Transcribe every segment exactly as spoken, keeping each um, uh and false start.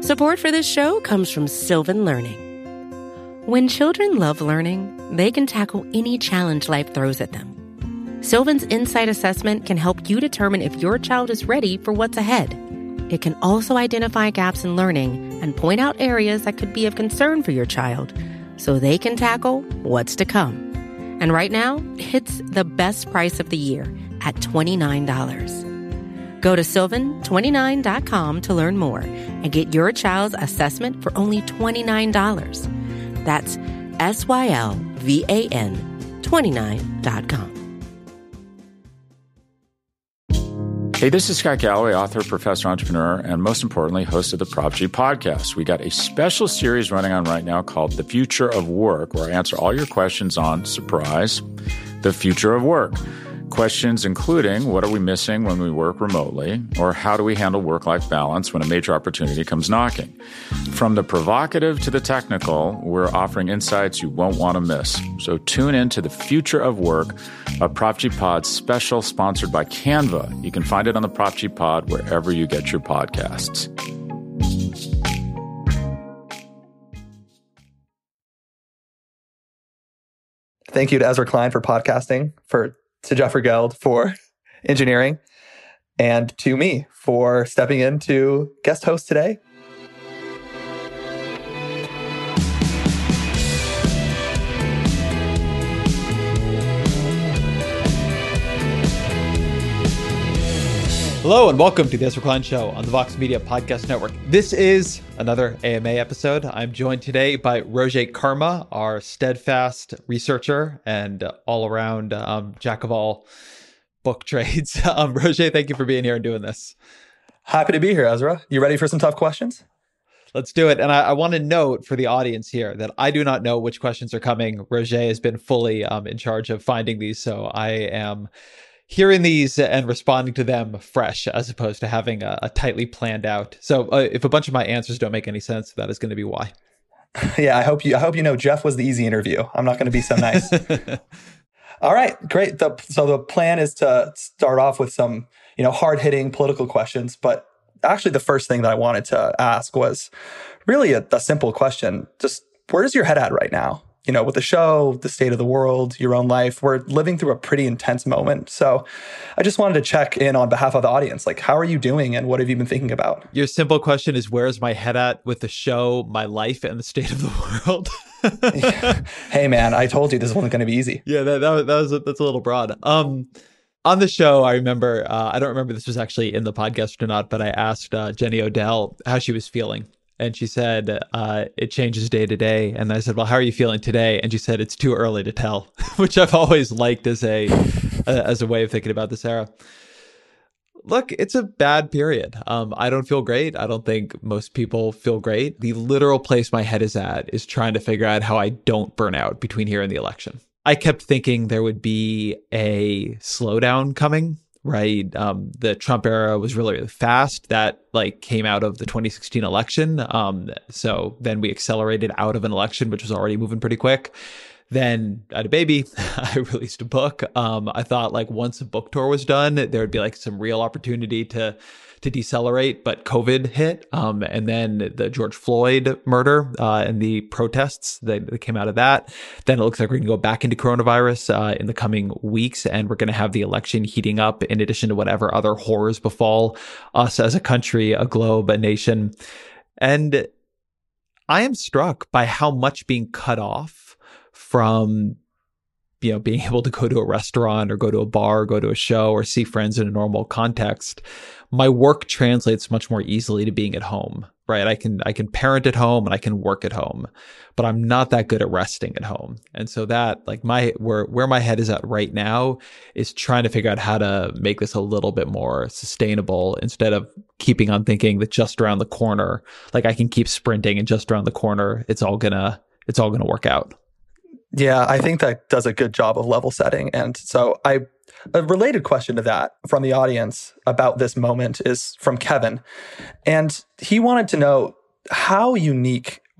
Support for this show comes from Sylvan Learning. When children love learning, they can tackle any challenge life throws at them. Sylvan's Insight Assessment can help you determine if your child is ready for what's ahead. It can also identify gaps in learning and point out areas that could be of concern for your child so they can tackle what's to come. And right now, it's the best price of the year at twenty-nine dollars. Go to sylvan twenty-nine dot com to learn more and get your child's assessment for only twenty-nine dollars. That's S Y L V A N twenty-nine dot com. Hey, this is Scott Galloway, author, professor, entrepreneur, and most importantly, host of the Prop G podcast. We got a special series running on right now called The Future of Work, where I answer all your questions on, surprise, the future of work. Questions including, what are we missing when we work remotely? Or how do we handle work-life balance when a major opportunity comes knocking? From the provocative to the technical, we're offering insights you won't want to miss. So tune in to The Future of Work, a Prop G Pod special sponsored by Canva. You can find it on the Prop G Pod wherever you get your podcasts. Thank you to Ezra Klein for podcasting, for to Jeffrey Geld for engineering, and to me for stepping in to guest host today. Hello and welcome to the Ezra Klein Show on the Vox Media Podcast Network. This is another A M A episode. I'm joined today by Roger Karma, our steadfast researcher and all-around um, jack of all book trades. Um, Roger, thank you for being here and doing this. Happy to be here, Ezra. You ready for some tough questions? Let's do it. And I, I want to note for the audience here that I do not know which questions are coming. Roger has been fully um, in charge of finding these, so I am hearing these and responding to them fresh, as opposed to having a, a tightly planned out. So uh, if a bunch of my answers don't make any sense, that is going to be why. Yeah, I hope you I hope you know Jeff was the easy interview. I'm not going to be so nice. All right, great. The, so the plan is to start off with some, you know, hard-hitting political questions. But actually, the first thing that I wanted to ask was really a, a simple question. Just where's your head at right now? You know, with the show, the state of the world, your own life, we're living through a pretty intense moment. So I just wanted to check in on behalf of the audience. Like, how are you doing and what have you been thinking about? Your simple question is, where's my head at with the show, my life, and the state of the world? Hey, man, I told you this wasn't going to be easy. Yeah, that, that, was, that was a, that's a little broad. Um, on the show, I remember, uh, I don't remember this was actually in the podcast or not, but I asked uh, Jenny Odell how she was feeling. And she said, uh, it changes day to day. And I said, well, how are you feeling today? And she said, it's too early to tell, which I've always liked as a, uh, as a way of thinking about this era. Look, it's a bad period. Um, I don't feel great. I don't think most people feel great. The literal place my head is at is trying to figure out how I don't burn out between here and the election. I kept thinking there would be a slowdown coming. Right. Um, the Trump era was really, really fast. That like came out of the twenty sixteen election. Um, so then we accelerated out of an election, which was already moving pretty quick. Then I had a baby. I released a book. Um, I thought like once a book tour was done, there would be like some real opportunity to to decelerate, but COVID hit. Um, and then the George Floyd murder uh, and the protests that, that came out of that. Then it looks like we're going to go back into coronavirus uh, in the coming weeks, and we're going to have the election heating up in addition to whatever other horrors befall us as a country, a globe, a nation. And I am struck by how much being cut off from, you know, being able to go to a restaurant or go to a bar, or go to a show or see friends in a normal context. My work translates much more easily to being at home, right? I can, I can parent at home and I can work at home, but I'm not that good at resting at home. And so that like my, where, where my head is at right now is trying to figure out how to make this a little bit more sustainable instead of keeping on thinking that just around the corner, like I can keep sprinting and just around the corner, it's all gonna, it's all gonna work out. Yeah, I think that does a good job of level setting. And so I, a related question to that from the audience about this moment is from Kevin. And he wanted to know, how unique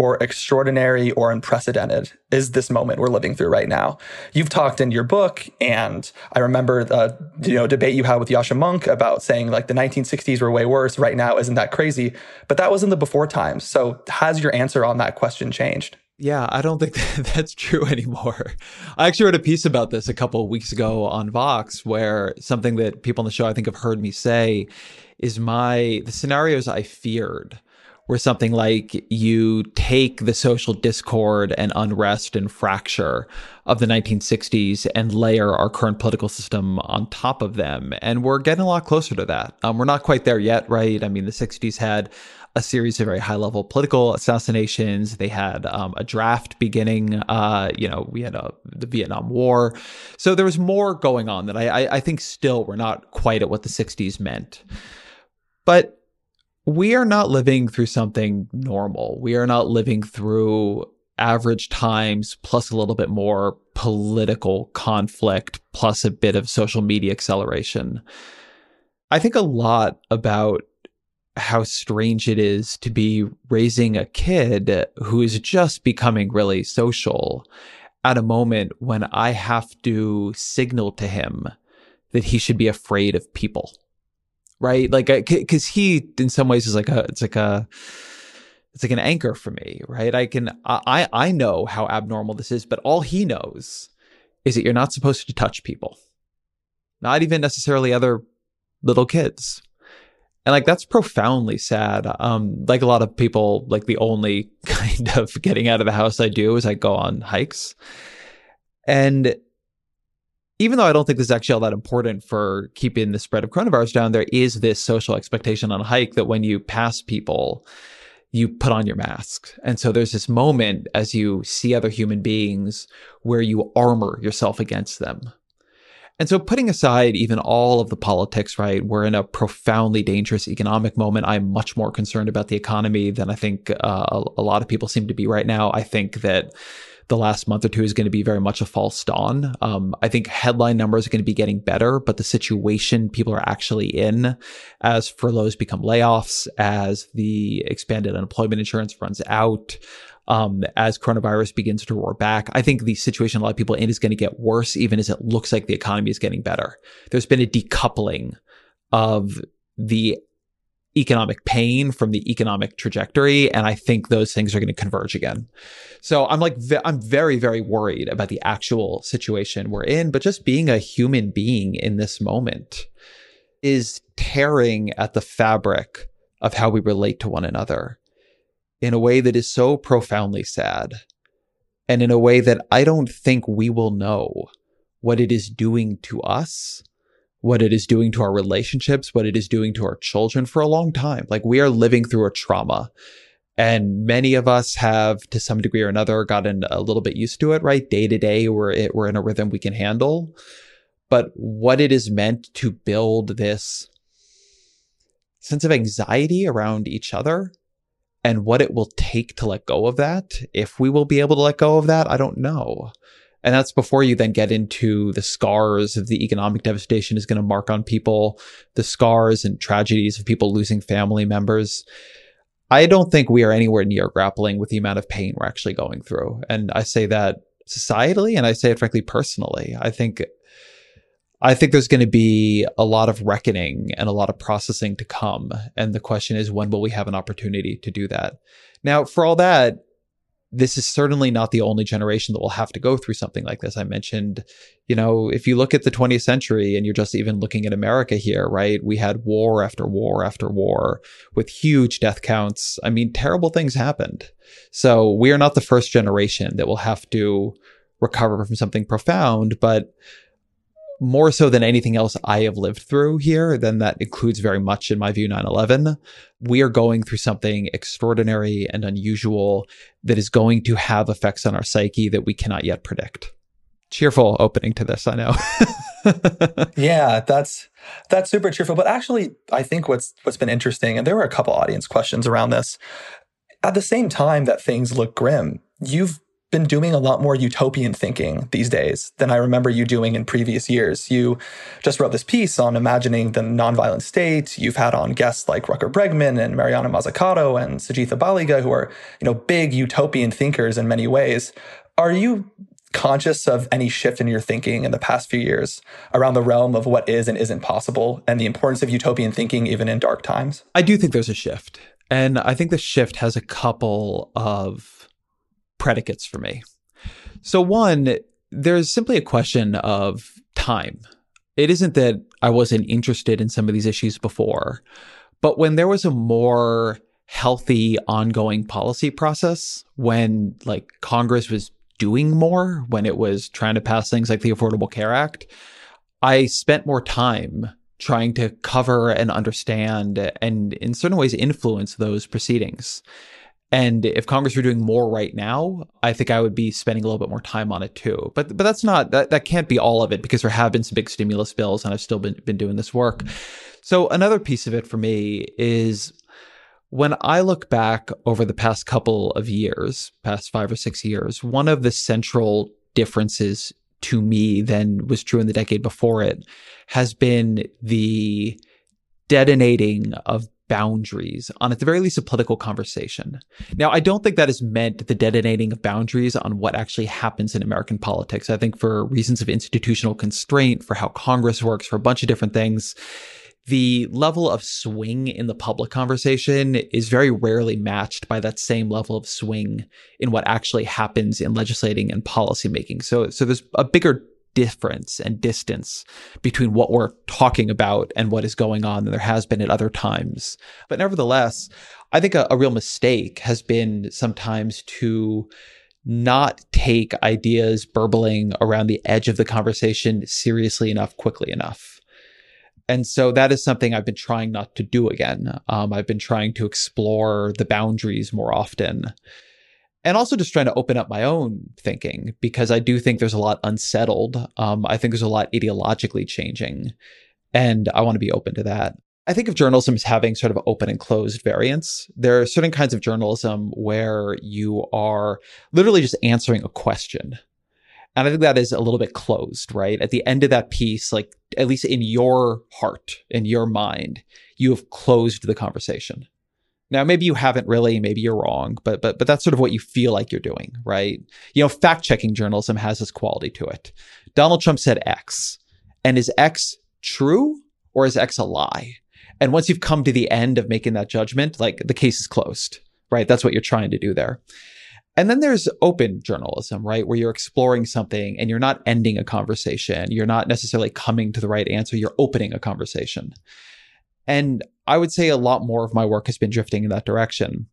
or extraordinary or unprecedented is this moment we're living through right now? You've talked in your book, and I remember the you know debate you had with Yascha Mounk about saying like the nineteen sixties were way worse. Right now, isn't that crazy? But that was in the before times. So has your answer on that question changed? Yeah, I don't think that that's true anymore. I actually wrote a piece about this a couple of weeks ago on Vox, where something that people on the show I think have heard me say is my the scenarios I feared were something like you take the social discord and unrest and fracture of the nineteen sixties and layer our current political system on top of them. And we're getting a lot closer to that. Um, we're not quite there yet, right? I mean, the sixties had a series of very high-level political assassinations. They had um, a draft beginning. Uh, you know, we had a, the Vietnam War. So there was more going on that I, I, I think still we're not quite at what the sixties meant. But we are not living through something normal. We are not living through average times plus a little bit more political conflict plus a bit of social media acceleration. I think a lot about how strange it is to be raising a kid who is just becoming really social at a moment when I have to signal to him that he should be afraid of people. Right? Like, because he, in some ways, is like a, it's like a, it's like an anchor for me, right? I can, I, I know how abnormal this is, but all he knows is that you're not supposed to touch people, not even necessarily other little kids. And like, that's profoundly sad. Um, like a lot of people, like the only kind of getting out of the house I do is I go on hikes. And even though I don't think this is actually all that important for keeping the spread of coronavirus down, there is this social expectation on a hike that when you pass people, you put on your mask. And so there's this moment as you see other human beings where you armor yourself against them. And so putting aside even all of the politics, right, we're in a profoundly dangerous economic moment. I'm much more concerned about the economy than I think uh, a, a lot of people seem to be right now. I think that the last month or two is going to be very much a false dawn. Um, I think headline numbers are going to be getting better, but the situation people are actually in as furloughs become layoffs, as the expanded unemployment insurance runs out, um, as coronavirus begins to roar back, I think the situation a lot of people are in is going to get worse, even as it looks like the economy is getting better. There's been a decoupling of the economic pain from the economic trajectory. And I think those things are going to converge again. So I'm like, I'm very, very worried about the actual situation we're in, but just being a human being in this moment is tearing at the fabric of how we relate to one another in a way that is so profoundly sad. And in a way that I don't think we will know what it is doing to us, what it is doing to our relationships, what it is doing to our children for a long time. Like, we are living through a trauma, and many of us have, to some degree or another, gotten a little bit used to it, right? Day to day, we're, it, we're in a rhythm we can handle. But what it is meant to build this sense of anxiety around each other, and what it will take to let go of that, if we will be able to let go of that, I don't know. And that's before you then get into the scars of the economic devastation is going to mark on people, the scars and tragedies of people losing family members. I don't think we are anywhere near grappling with the amount of pain we're actually going through. And I say that societally, and I say it frankly personally. I think I think there's going to be a lot of reckoning and a lot of processing to come. And the question is, when will we have an opportunity to do that? Now, for all that, this is certainly not the only generation that will have to go through something like this. I mentioned, you know, if you look at the twentieth century and you're just even looking at America here, right? We had war after war after war with huge death counts. I mean, terrible things happened. So we are not the first generation that will have to recover from something profound, but more so than anything else I have lived through here, then that includes very much, in my view, nine eleven. We are going through something extraordinary and unusual that is going to have effects on our psyche that we cannot yet predict. Cheerful opening to this, I know. Yeah, that's that's super cheerful. But actually, I think what's what's been interesting, and there were a couple audience questions around this. At the same time that things look grim, you've been doing a lot more utopian thinking these days than I remember you doing in previous years. You just wrote this piece on imagining the nonviolent state. You've had on guests like Rutger Bregman and Mariana Mazzucato and Sujitha Baliga, who are, you know, big utopian thinkers in many ways. Are you conscious of any shift in your thinking in the past few years around the realm of what is and isn't possible and the importance of utopian thinking even in dark times? I do think there's a shift. And I think the shift has a couple of predicates for me. So one, there's simply a question of time. It isn't that I wasn't interested in some of these issues before, but when there was a more healthy ongoing policy process, when like Congress was doing more, when it was trying to pass things like the Affordable Care Act, I spent more time trying to cover and understand and in certain ways influence those proceedings. And if Congress were doing more right now, I think I would be spending a little bit more time on it too. But but that's not, that, that can't be all of it, because there have been some big stimulus bills and I've still been, been doing this work. So another piece of it for me is when I look back over the past couple of years, past five or six years, one of the central differences to me than was true in the decade before it has been the detonating of boundaries on, at the very least, a political conversation. Now, I don't think that is meant the detonating of boundaries on what actually happens in American politics. I think for reasons of institutional constraint, for how Congress works, for a bunch of different things, the level of swing in the public conversation is very rarely matched by that same level of swing in what actually happens in legislating and policymaking. So, so there's a bigger difference and distance between what we're talking about and what is going on than there has been at other times. But nevertheless, I think a, a real mistake has been sometimes to not take ideas burbling around the edge of the conversation seriously enough, quickly enough. And so that is something I've been trying not to do again. Um, I've been trying to explore the boundaries more often. And also just trying to open up my own thinking, because I do think there's a lot unsettled. Um, I think there's a lot ideologically changing, and I want to be open to that. I think of journalism as having sort of open and closed variants. There are certain kinds of journalism where you are literally just answering a question. And I think that is a little bit closed, right? At the end of that piece, like at least in your heart, in your mind, you have closed the conversation. Now, maybe you haven't really, maybe you're wrong, but but but that's sort of what you feel like you're doing, right? You know, fact-checking journalism has this quality to it. Donald Trump said X, and is X true or is X a lie? And once you've come to the end of making that judgment, like the case is closed, right? That's what you're trying to do there. And then there's open journalism, right? Where you're exploring something and you're not ending a conversation. You're not necessarily coming to the right answer. You're opening a conversation. And I would say a lot more of my work has been drifting in that direction.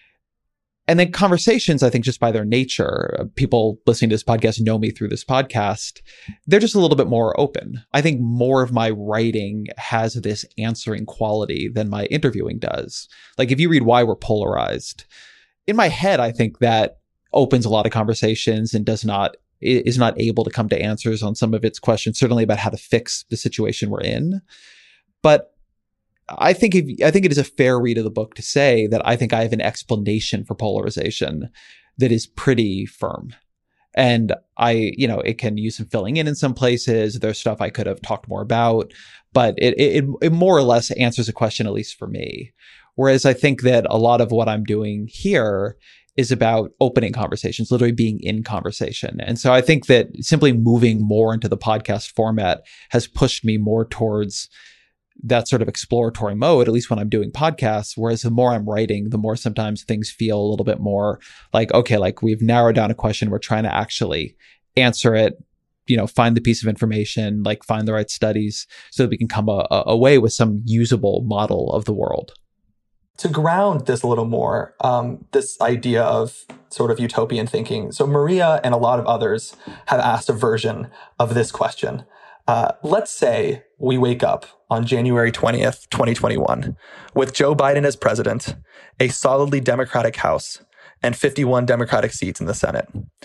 And then conversations, I think just by their nature, people listening to this podcast know me through this podcast, they're just a little bit more open. I think more of my writing has this answering quality than my interviewing does. Like if you read Why We're Polarized, in my head, I think that opens a lot of conversations and does not is not able to come to answers on some of its questions, certainly about how to fix the situation we're in. But I think if, I think it is a fair read of the book to say that I think I have an explanation for polarization that is pretty firm. And I, you know, it can use some filling in in some places. There's stuff I could have talked more about, but it, it, it more or less answers a question, at least for me. Whereas I think that a lot of what I'm doing here is about opening conversations, literally being in conversation. And so I think that simply moving more into the podcast format has pushed me more towards that sort of exploratory mode, at least when I'm doing podcasts. Whereas the more I'm writing, the more sometimes things feel a little bit more like, okay, like we've narrowed down a question. We're trying to actually answer it, you know, find the piece of information, like find the right studies so that we can come a, a, away with some usable model of the world. To ground this a little more, um, this idea of sort of utopian thinking. So Maria and a lot of others have asked a version of this question. Uh, let's say we wake up on January twentieth, twenty twenty-one, with Joe Biden as president, a solidly Democratic House, and fifty-one Democratic seats in the Senate.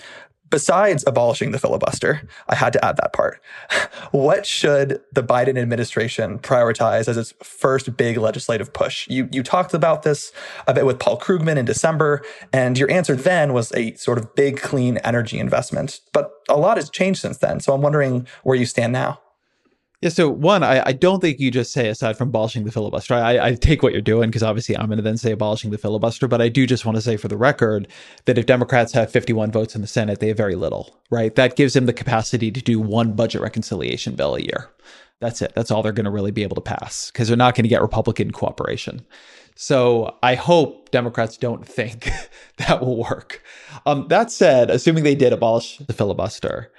besides abolishing the filibuster, I had to add that part. What should the Biden administration prioritize as its first big legislative push? You you talked about this a bit with Paul Krugman in December, and your answer then was a sort of big clean energy investment. But a lot has changed since then. So I'm wondering where you stand now. Yeah, so one, I, I don't think you just say, aside from abolishing the filibuster, I, I take what you're doing, because obviously I'm going to then say abolishing the filibuster, but I do just want to say for the record that if Democrats have fifty-one votes in the Senate, they have very little, right? That gives them the capacity to do one budget reconciliation bill a year. That's it. That's all they're going to really be able to pass, because they're not going to get Republican cooperation. So I hope Democrats don't think that will work. Um, that said, assuming they did abolish the filibuster,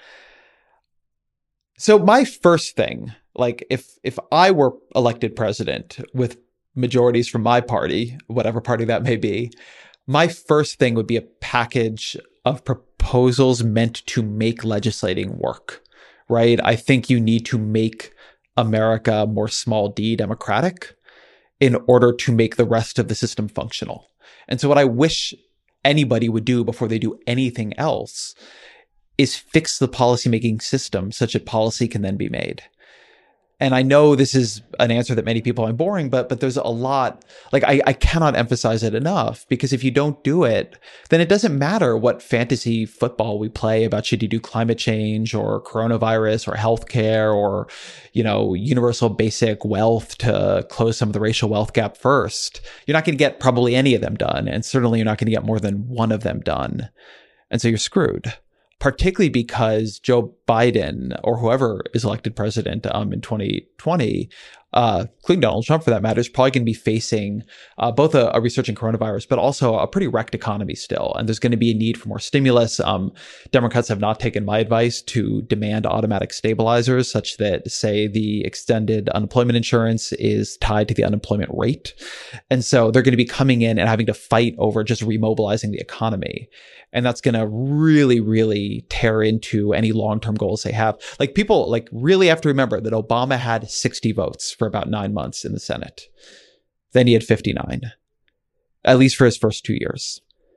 so my first thing, like if if I were elected president with majorities from my party, whatever party that may be, my first thing would be a package of proposals meant to make legislating work, right? I think you need to make America more small d democratic in order to make the rest of the system functional. And so what I wish anybody would do before they do anything else is fix the policymaking system such that policy can then be made. And I know this is an answer that many people find boring, but but there's a lot, like I, I cannot emphasize it enough, because if you don't do it, then it doesn't matter what fantasy football we play about should you do climate change or coronavirus or healthcare or, you know, universal basic wealth to close some of the racial wealth gap first. You're not going to get probably any of them done. And certainly you're not going to get more than one of them done. And so you're screwed. Particularly because Joe Biden, or whoever is elected president um, in twenty twenty, uh, including Donald Trump for that matter, is probably going to be facing uh, both a, a resurgent coronavirus, but also a pretty wrecked economy still. And there's going to be a need for more stimulus. Um, Democrats have not taken my advice to demand automatic stabilizers such that, say, the extended unemployment insurance is tied to the unemployment rate. And so they're going to be coming in and having to fight over just remobilizing the economy. And that's going to really, really tear into any long-term goals they have. Like people like really have to remember that Obama had sixty votes for about nine months in the Senate. Then he had fifty-nine, at least for his first two years.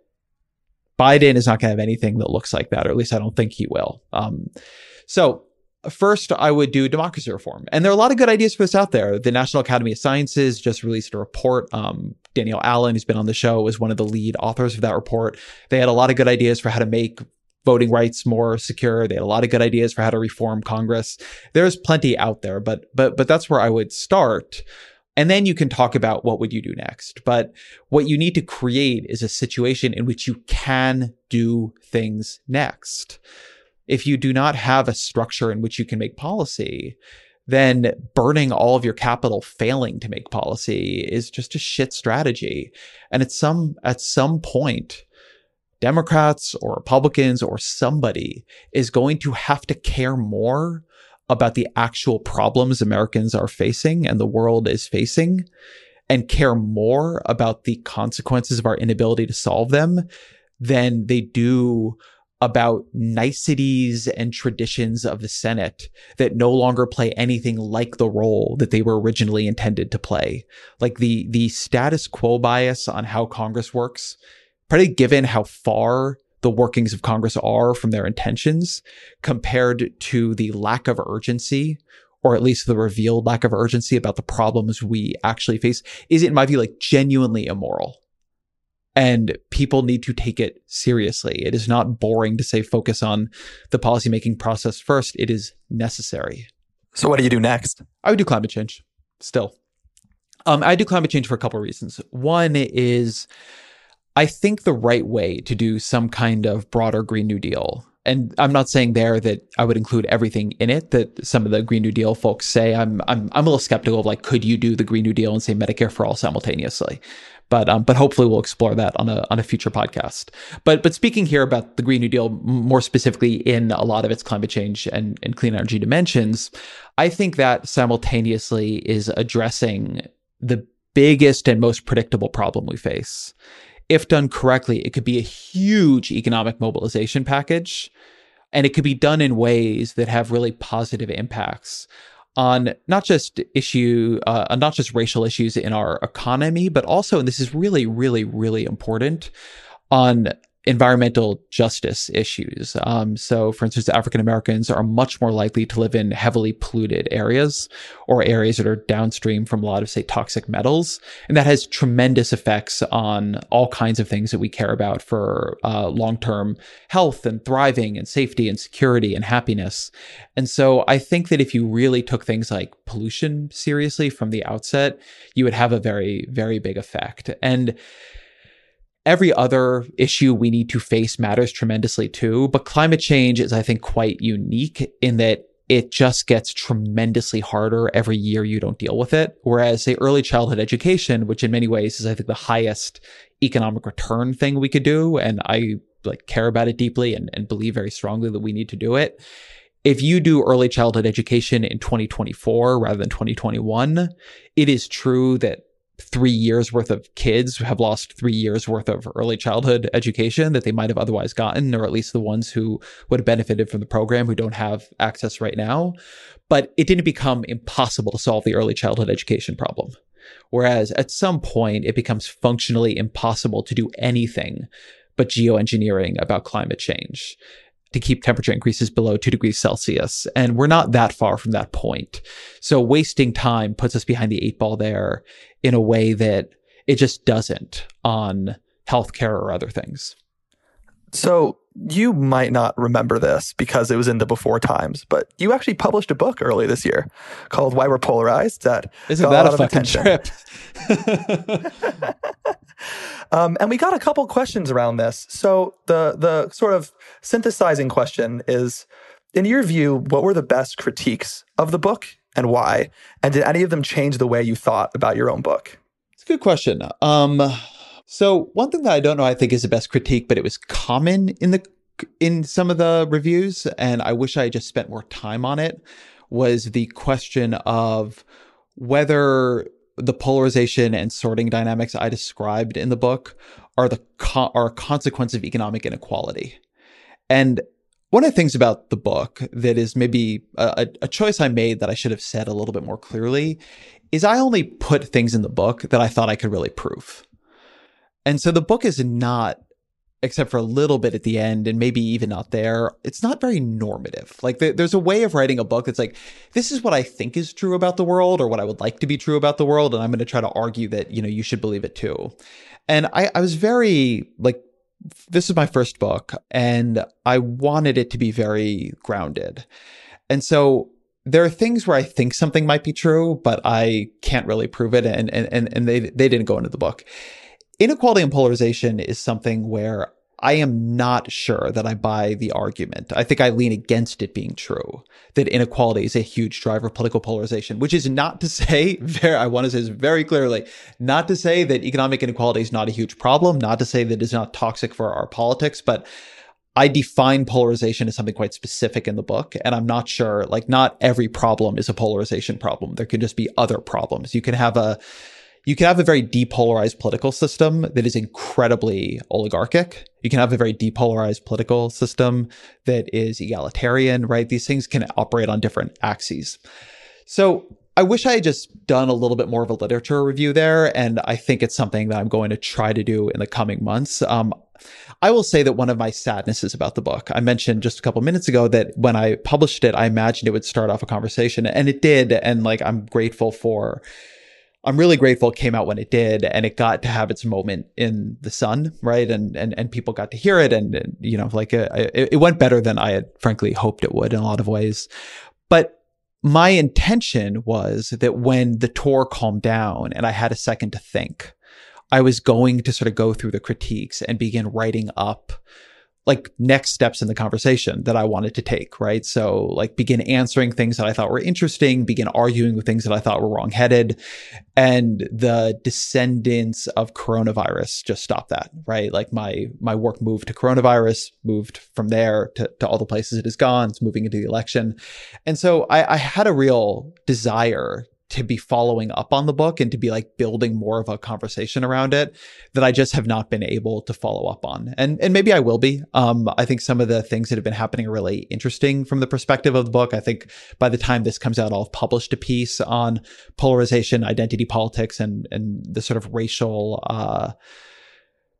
Biden is not going to have anything that looks like that, or at least I don't think he will. Um, so first, I would do democracy reform. And there are a lot of good ideas for this out there. The National Academy of Sciences just released a report. Um, Danielle Allen, who's been on the show, was one of the lead authors of that report. They had a lot of good ideas for how to make voting rights more secure. They had a lot of good ideas for how to reform Congress. There's plenty out there, but but but that's where I would start. And then you can talk about what would you do next. But what you need to create is a situation in which you can do things next. If you do not have a structure in which you can make policy, then burning all of your capital failing to make policy is just a shit strategy. And at some at some point, Democrats or Republicans or somebody is going to have to care more about the actual problems Americans are facing and the world is facing, and care more about the consequences of our inability to solve them than they do about niceties and traditions of the Senate that no longer play anything like the role that they were originally intended to play. Like the the status quo bias on how Congress works, probably given how far the workings of Congress are from their intentions compared to the lack of urgency, or at least the revealed lack of urgency about the problems we actually face, is, in my view, like genuinely immoral. And people need to take it seriously. It is not boring to say focus on the policymaking process first. It is necessary. So what do you do next? I would do climate change still. Um, I do climate change for a couple of reasons. One is I think the right way to do some kind of broader Green New Deal, and I'm not saying there that I would include everything in it that some of the Green New Deal folks say. I'm I'm I'm a little skeptical of like, could you do the Green New Deal and say Medicare for all simultaneously? But um, but hopefully we'll explore that on a on a future podcast. But but speaking here about the Green New Deal more specifically in a lot of its climate change and, and clean energy dimensions, I think that simultaneously is addressing the biggest and most predictable problem we face. If done correctly, it could be a huge economic mobilization package, and it could be done in ways that have really positive impacts on not just issue, uh, not just racial issues in our economy, but also, and this is really, really, really important, on environmental justice issues. Um, so, for instance, African Americans are much more likely to live in heavily polluted areas or areas that are downstream from a lot of, say, toxic metals. And that has tremendous effects on all kinds of things that we care about for uh, long-term health and thriving and safety and security and happiness. And so I think that if you really took things like pollution seriously from the outset, you would have a very, very big effect. And every other issue we need to face matters tremendously too, but climate change is, I think, quite unique in that it just gets tremendously harder every year you don't deal with it. Whereas, say, early childhood education, which in many ways is, I think, the highest economic return thing we could do, and I like care about it deeply and, and believe very strongly that we need to do it. If you do early childhood education in twenty twenty-four rather than twenty twenty-one, it is true that three years worth of kids have lost three years worth of early childhood education that they might have otherwise gotten, or at least the ones who would have benefited from the program who don't have access right now. But it didn't become impossible to solve the early childhood education problem. Whereas at some point, it becomes functionally impossible to do anything but geoengineering about climate change to keep temperature increases below two degrees Celsius. And we're not that far from that point. So wasting time puts us behind the eight ball there in a way that it just doesn't on healthcare or other things. So you might not remember this because it was in the before times, but you actually published a book early this year called Why We're Polarized. That Isn't that a, a fucking trip? um, and we got a couple questions around this. So the the sort of synthesizing question is, in your view, what were the best critiques of the book and why? And did any of them change the way you thought about your own book? It's a good question. Um, so one thing that I don't know I think is the best critique, but it was common in the in some of the reviews, and I wish I had just spent more time on it, was the question of whether the polarization and sorting dynamics I described in the book are the co- are a consequence of economic inequality. And one of the things about the book that is maybe a, a choice I made that I should have said a little bit more clearly is I only put things in the book that I thought I could really prove. And so the book is not, except for a little bit at the end and maybe even not there, it's not very normative. Like th- there's a way of writing a book that's like, this is what I think is true about the world or what I would like to be true about the world. And I'm going to try to argue that, you know, you should believe it too. And I, I was very like, this is my first book and I wanted it to be very grounded. And so there are things where I think something might be true, but I can't really prove it. And, and, and they, they didn't go into the book. Inequality and polarization is something where I am not sure that I buy the argument. I think I lean against it being true, that inequality is a huge driver of political polarization, which is not to say, very, I want to say this very clearly, not to say that economic inequality is not a huge problem, not to say that it's not toxic for our politics, but I define polarization as something quite specific in the book. And I'm not sure, like not every problem is a polarization problem. There could just be other problems. You can have a You can have a very depolarized political system that is incredibly oligarchic. You can have a very depolarized political system that is egalitarian, right? These things can operate on different axes. So I wish I had just done a little bit more of a literature review there. And I think it's something that I'm going to try to do in the coming months. Um, I will say that one of my sadnesses about the book, I mentioned just a couple minutes ago that when I published it, I imagined it would start off a conversation, and it did. And like, I'm grateful for I'm really grateful it came out when it did, and it got to have its moment in the sun, right? And and and people got to hear it, and, and you know, like uh, it, it went better than I had frankly hoped it would in a lot of ways. But my intention was that when the tour calmed down and I had a second to think, I was going to sort of go through the critiques and begin writing up like next steps in the conversation that I wanted to take, right? So like begin answering things that I thought were interesting, begin arguing with things that I thought were wrongheaded. And the descendants of coronavirus just stopped that, right? Like my my work moved to coronavirus, moved from there to, to all the places it has gone. It's moving into the election. And so I, I had a real desire to be following up on the book and to be like building more of a conversation around it that I just have not been able to follow up on. And and maybe I will be. Um, I think some of the things that have been happening are really interesting from the perspective of the book. I think by the time this comes out, I'll have published a piece on polarization, identity politics, and and the sort of racial uh,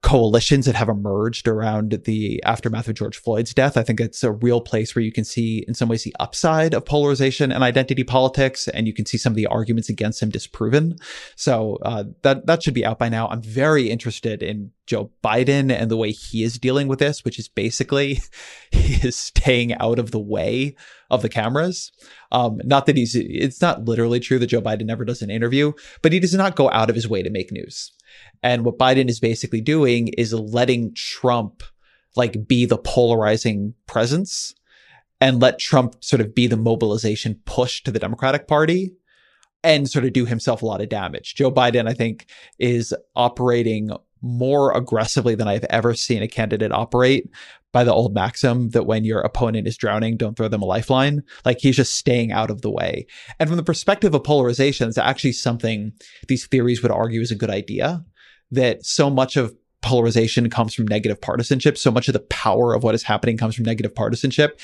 coalitions that have emerged around the aftermath of George Floyd's death. I think it's a real place where you can see, in some ways, the upside of polarization and identity politics, and you can see some of the arguments against him disproven. So uh, that that should be out by now. I'm very interested in Joe Biden and the way he is dealing with this, which is basically he is staying out of the way of the cameras. Um, not that he's, it's not literally true that Joe Biden never does an interview, but he does not go out of his way to make news. And what Biden is basically doing is letting Trump like be the polarizing presence and let Trump sort of be the mobilization push to the Democratic Party and sort of do himself a lot of damage. Joe Biden, I think, is operating more aggressively than I've ever seen a candidate operate by the old maxim that when your opponent is drowning, don't throw them a lifeline. Like, he's just staying out of the way. And from the perspective of polarization, it's actually something these theories would argue is a good idea, that so much of polarization comes from negative partisanship. So much of the power of what is happening comes from negative partisanship.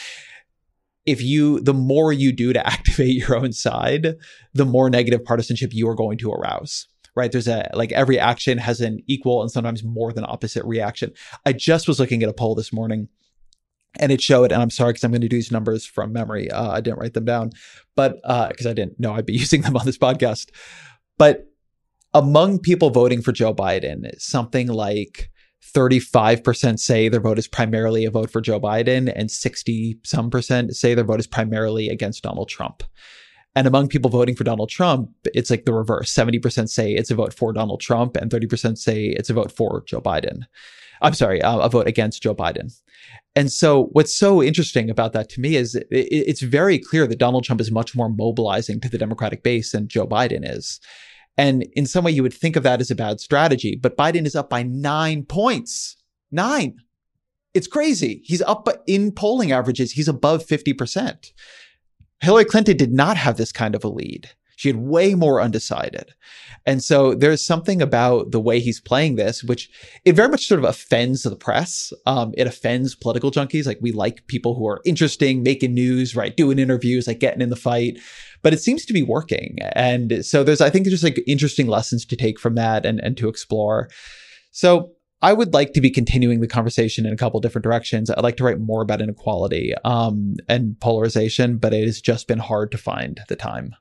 If you, the more you do to activate your own side, the more negative partisanship you are going to arouse. Right? There's a, like, every action has an equal and sometimes more than opposite reaction. I just was looking at a poll this morning and it showed, and I'm sorry because I'm going to do these numbers from memory. Uh, I didn't write them down, but uh, because I didn't know I'd be using them on this podcast. But among people voting for Joe Biden, something like thirty-five percent say their vote is primarily a vote for Joe Biden, and sixty some percent say their vote is primarily against Donald Trump. And among people voting for Donald Trump, it's like the reverse. seventy percent say it's a vote for Donald Trump, and thirty percent say it's a vote for Joe Biden. I'm sorry, uh, a vote against Joe Biden. And so what's so interesting about that to me is it, it's very clear that Donald Trump is much more mobilizing to the Democratic base than Joe Biden is. And in some way, you would think of that as a bad strategy, but Biden is up by nine points. Nine. It's crazy. He's up in polling averages. He's above fifty percent. Hillary Clinton did not have this kind of a lead. She had way more undecided. And so there's something about the way he's playing this, which it very much sort of offends the press. Um, it offends political junkies. Like, we like people who are interesting, making news, right? Doing interviews, like getting in the fight. But it seems to be working. And so there's, I think there's like interesting lessons to take from that and, and to explore. So I would like to be continuing the conversation in a couple different directions. I'd like to write more about inequality um, and polarization, but it has just been hard to find the time.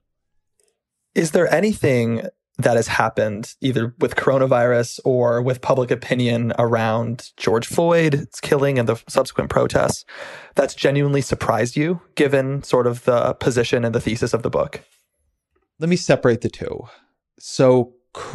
Is there anything that has happened either with coronavirus or with public opinion around George Floyd's killing and the subsequent protests that's genuinely surprised you, given sort of the position and the thesis of the book? Let me separate the two. So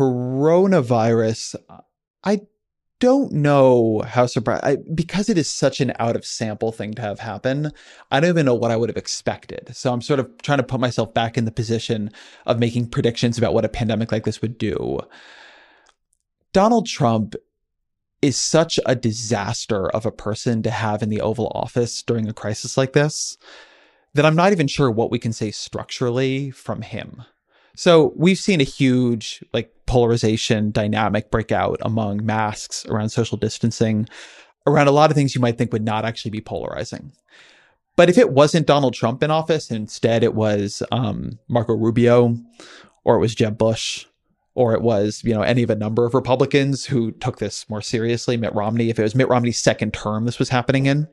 coronavirus, I don't know how surprised, I, because it is such an out of sample thing to have happen, I don't even know what I would have expected. So I'm sort of trying to put myself back in the position of making predictions about what a pandemic like this would do. Donald Trump is such a disaster of a person to have in the Oval Office during a crisis like this that I'm not even sure what we can say structurally from him. So we've seen a huge like polarization dynamic break out among masks, around social distancing, around a lot of things you might think would not actually be polarizing. But if it wasn't Donald Trump in office, and instead it was um, Marco Rubio, or it was Jeb Bush, or it was, you know, any of a number of Republicans who took this more seriously, Mitt Romney, if it was Mitt Romney's second term this was happening in,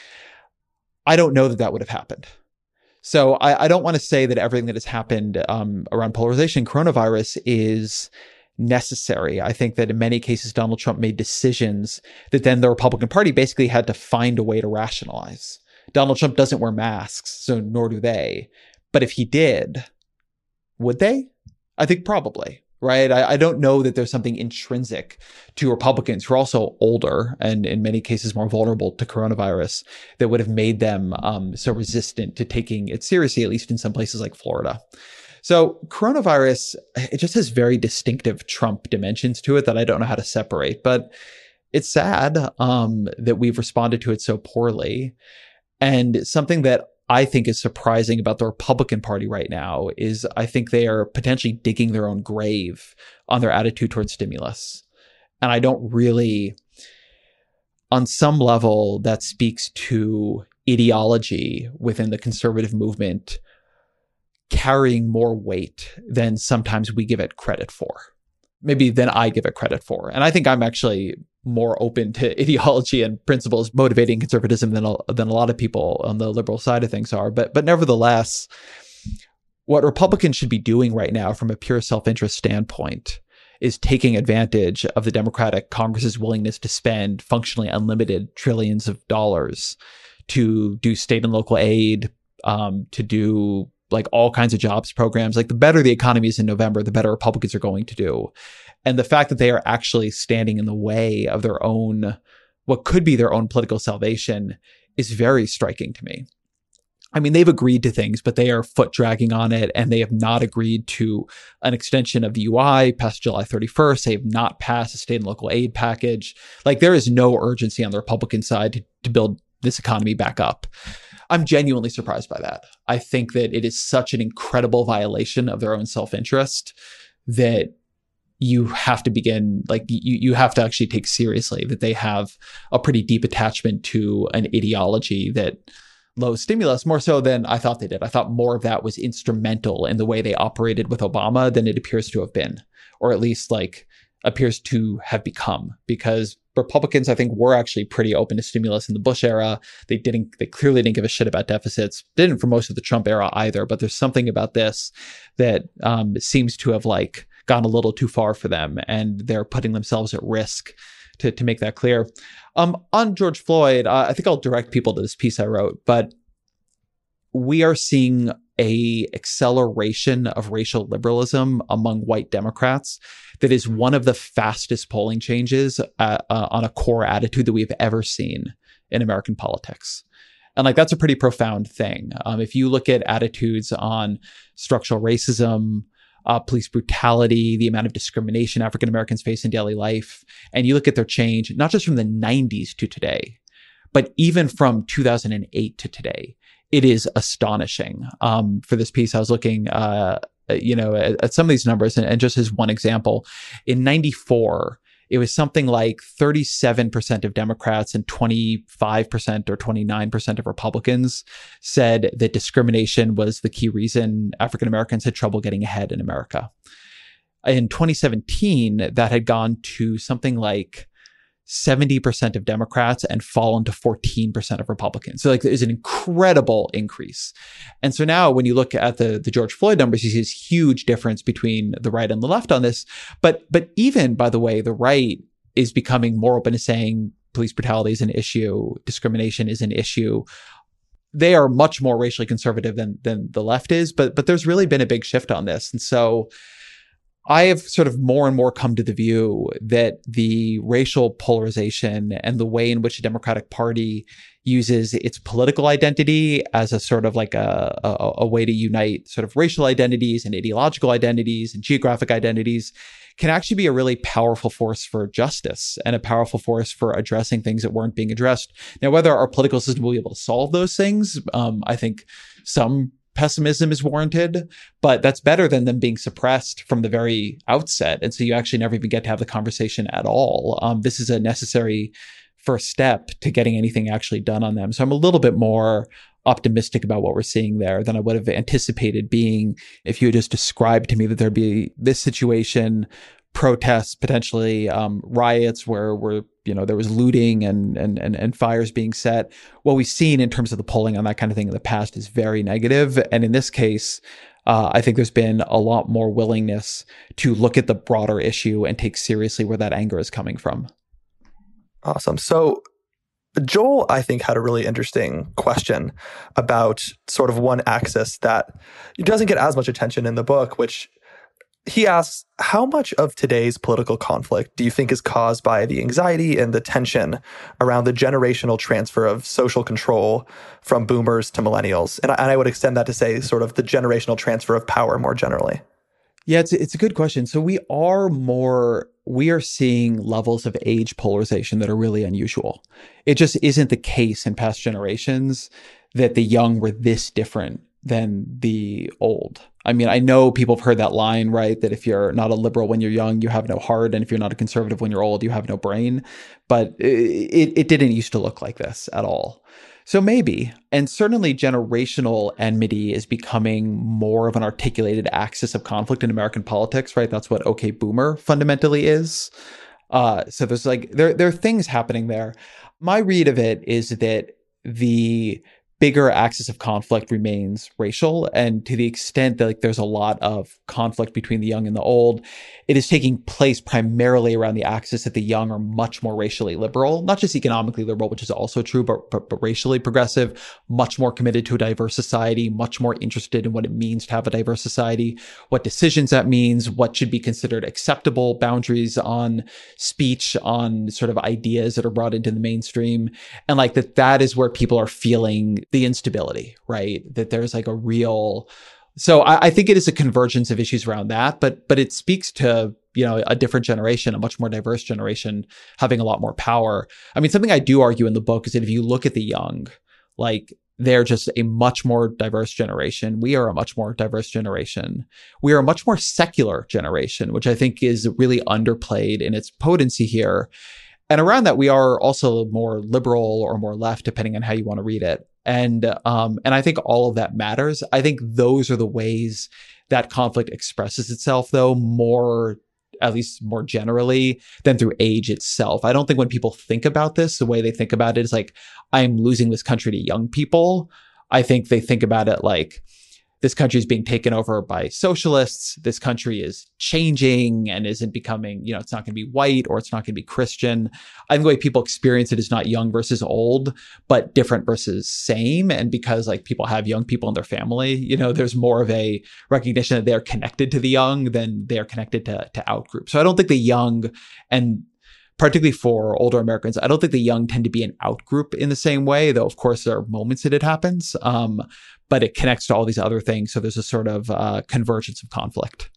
I don't know that that would have happened. So I, I don't want to say that everything that has happened um, around polarization, coronavirus, is necessary. I think that in many cases, Donald Trump made decisions that then the Republican Party basically had to find a way to rationalize. Donald Trump doesn't wear masks, so nor do they. But if he did, would they? I think probably. Right. I, I don't know that there's something intrinsic to Republicans who are also older and in many cases more vulnerable to coronavirus that would have made them um, so resistant to taking it seriously, at least in some places like Florida. So coronavirus, it just has very distinctive Trump dimensions to it that I don't know how to separate. But it's sad um, that we've responded to it so poorly. And something that I think is surprising about the Republican Party right now is I think they are potentially digging their own grave on their attitude towards stimulus. And I don't really, on some level, that speaks to ideology within the conservative movement carrying more weight than sometimes we give it credit for. Maybe than I give it credit for. And I think I'm actually more open to ideology and principles motivating conservatism than a, than a lot of people on the liberal side of things are. But but nevertheless, what Republicans should be doing right now from a pure self-interest standpoint is taking advantage of the Democratic Congress's willingness to spend functionally unlimited trillions of dollars to do state and local aid, um, to do like all kinds of jobs programs. Like the better the economy is in November, the better Republicans are going to do. And the fact that they are actually standing in the way of their own, what could be their own political salvation, is very striking to me. I mean, they've agreed to things, but they are foot dragging on it, and they have not agreed to an extension of the U I past July thirty-first. They have not passed a state and local aid package. Like there is no urgency on the Republican side to, to build this economy back up. I'm genuinely surprised by that. I think that it is such an incredible violation of their own self-interest that you have to begin, like you, you have to actually take seriously that they have a pretty deep attachment to an ideology that low stimulus, more so than I thought they did. I thought more of that was instrumental in the way they operated with Obama than it appears to have been, or at least like appears to have become, because Republicans, I think, were actually pretty open to stimulus in the Bush era. They didn't, they clearly didn't give a shit about deficits. Didn't for most of the Trump era either, but there's something about this that um, seems to have like gone a little too far for them, and they're putting themselves at risk to, to make that clear. Um, on George Floyd, uh, I think I'll direct people to this piece I wrote, but we are seeing a acceleration of racial liberalism among white Democrats that is one of the fastest polling changes uh, uh, on a core attitude that we've ever seen in American politics. And like, that's a pretty profound thing. Um, if you look at attitudes on structural racism, Uh, police brutality, the amount of discrimination African Americans face in daily life, and you look at their change, not just from the nineties to today, but even from two thousand eight to today, it is astonishing. Um, for this piece, I was looking, uh, you know, at, at some of these numbers, and, and just as one example, in ninety-four, it was something like thirty-seven percent of Democrats and twenty-five percent or twenty-nine percent of Republicans said that discrimination was the key reason African Americans had trouble getting ahead in America. In twenty seventeen, that had gone to something like seventy percent of Democrats and fallen to fourteen percent of Republicans. So like there's an incredible increase. And so now when you look at the, the George Floyd numbers, you see this huge difference between the right and the left on this. But, but even, by the way, the right is becoming more open to saying police brutality is an issue, discrimination is an issue. They are much more racially conservative than, than the left is, but, but there's really been a big shift on this. And so I have sort of more and more come to the view that the racial polarization and the way in which the Democratic Party uses its political identity as a sort of like a, a, a way to unite sort of racial identities and ideological identities and geographic identities can actually be a really powerful force for justice and a powerful force for addressing things that weren't being addressed. Now, whether our political system will be able to solve those things, um, I think some pessimism is warranted, but that's better than them being suppressed from the very outset. And so you actually never even get to have the conversation at all. Um, this is a necessary first step to getting anything actually done on them. So I'm a little bit more optimistic about what we're seeing there than I would have anticipated being if you had just described to me that there'd be this situation, protests, potentially um, riots where, where you know there was looting and, and and and fires being set. What we've seen in terms of the polling on that kind of thing in the past is very negative. And in this case, uh, I think there's been a lot more willingness to look at the broader issue and take seriously where that anger is coming from. Awesome. So Joel, I think, had a really interesting question about sort of one axis that doesn't get as much attention in the book, which he asks, how much of today's political conflict do you think is caused by the anxiety and the tension around the generational transfer of social control from boomers to millennials? And I, and I would extend that to say sort of the generational transfer of power more generally. Yeah, it's it's a good question. So we are more, we are seeing levels of age polarization that are really unusual. It just isn't the case in past generations that the young were this different than the old. I mean, I know people have heard that line, right? That if you're not a liberal when you're young, you have no heart. And if you're not a conservative when you're old, you have no brain. But it, it didn't used to look like this at all. So maybe, and certainly generational enmity is becoming more of an articulated axis of conflict in American politics, right? That's what OK Boomer fundamentally is. Uh, so there's like, there, there are things happening there. My read of it is that the bigger axis of conflict remains racial. And to the extent that like there's a lot of conflict between the young and the old, it is taking place primarily around the axis that the young are much more racially liberal, not just economically liberal, which is also true, but, but, but racially progressive, much more committed to a diverse society, much more interested in what it means to have a diverse society, what decisions that means, what should be considered acceptable boundaries on speech, on sort of ideas that are brought into the mainstream. And like that, that is where people are feeling the instability, right? That there's like a real, so I, I think it is a convergence of issues around that, but but it speaks to, you know, a different generation, a much more diverse generation having a lot more power. I mean, something I do argue in the book is that if you look at the young, like they're just a much more diverse generation. We are a much more diverse generation. We are a much more secular generation, which I think is really underplayed in its potency here. And around that, we are also more liberal or more left, depending on how you want to read it. And um, and I think all of that matters. I think those are the ways that conflict expresses itself, though, more, at least more generally, than through age itself. I don't think when people think about this, the way they think about it is like, I'm losing this country to young people. I think they think about it like, this country is being taken over by socialists. This country is changing and isn't becoming, you know, it's not going to be white or it's not going to be Christian. I think the way people experience it is not young versus old, but different versus same. And because like people have young people in their family, you know, there's more of a recognition that they're connected to the young than they're connected to, to outgroup. So I don't think the young, and particularly for older Americans, I don't think the young tend to be an outgroup in the same way, though of course there are moments that it happens. Um, but it connects to all these other things. So there's a sort of uh, convergence of conflict.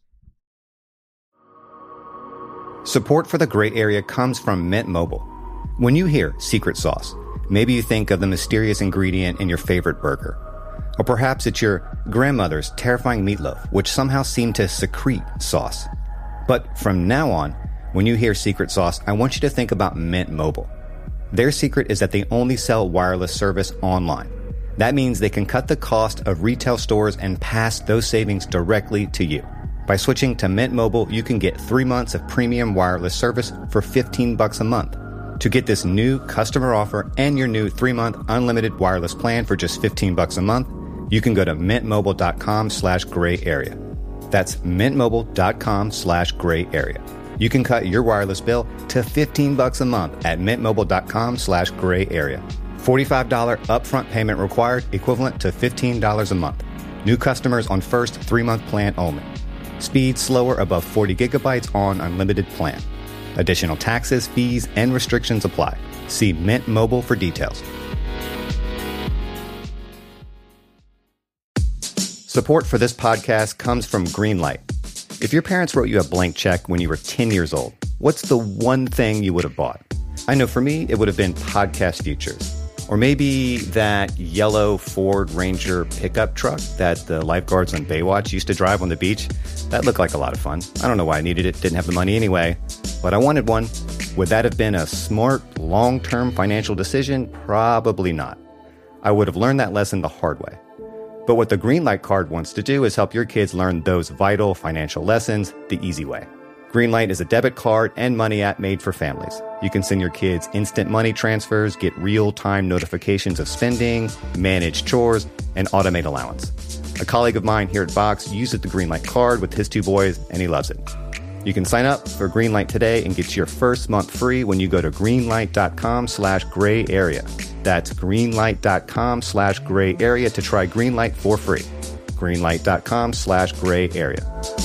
Support for the Gray Area comes from Mint Mobile. When you hear secret sauce, maybe you think of the mysterious ingredient in your favorite burger. Or perhaps it's your grandmother's terrifying meatloaf, which somehow seemed to secrete sauce. But from now on, when you hear secret sauce, I want you to think about Mint Mobile. Their secret is that they only sell wireless service online. That means they can cut the cost of retail stores and pass those savings directly to you. By switching to Mint Mobile, you can get three months of premium wireless service for fifteen bucks a month. To get this new customer offer and your new three-month unlimited wireless plan for just fifteen bucks a month, you can go to mintmobile.com slash gray area. That's mintmobile.com slash gray area. You can cut your wireless bill to fifteen bucks a month at mintmobile.com slash gray area. forty-five dollars upfront payment required, equivalent to fifteen dollars a month. New customers on first three-month plan only. Speed slower above forty gigabytes on unlimited plan. Additional taxes, fees, and restrictions apply. See Mint Mobile for details. Support for this podcast comes from Greenlight. If your parents wrote you a blank check when you were ten years old, what's the one thing you would have bought? I know for me, it would have been podcast features. Or maybe that yellow Ford Ranger pickup truck that the lifeguards on Baywatch used to drive on the beach. That looked like a lot of fun. I don't know why I needed it, didn't have the money anyway, but I wanted one. Would that have been a smart, long-term financial decision? Probably not. I would have learned that lesson the hard way. But what the Greenlight card wants to do is help your kids learn those vital financial lessons the easy way. Greenlight is a debit card and money app made for families. You can send your kids instant money transfers, get real-time notifications of spending, manage chores, and automate allowance. A colleague of mine here at Vox uses the Greenlight card with his two boys, and he loves it. You can sign up for Greenlight today and get your first month free when you go to greenlight.com slash gray area. That's greenlight.com slash gray area to try Greenlight for free. Greenlight.com slash gray area.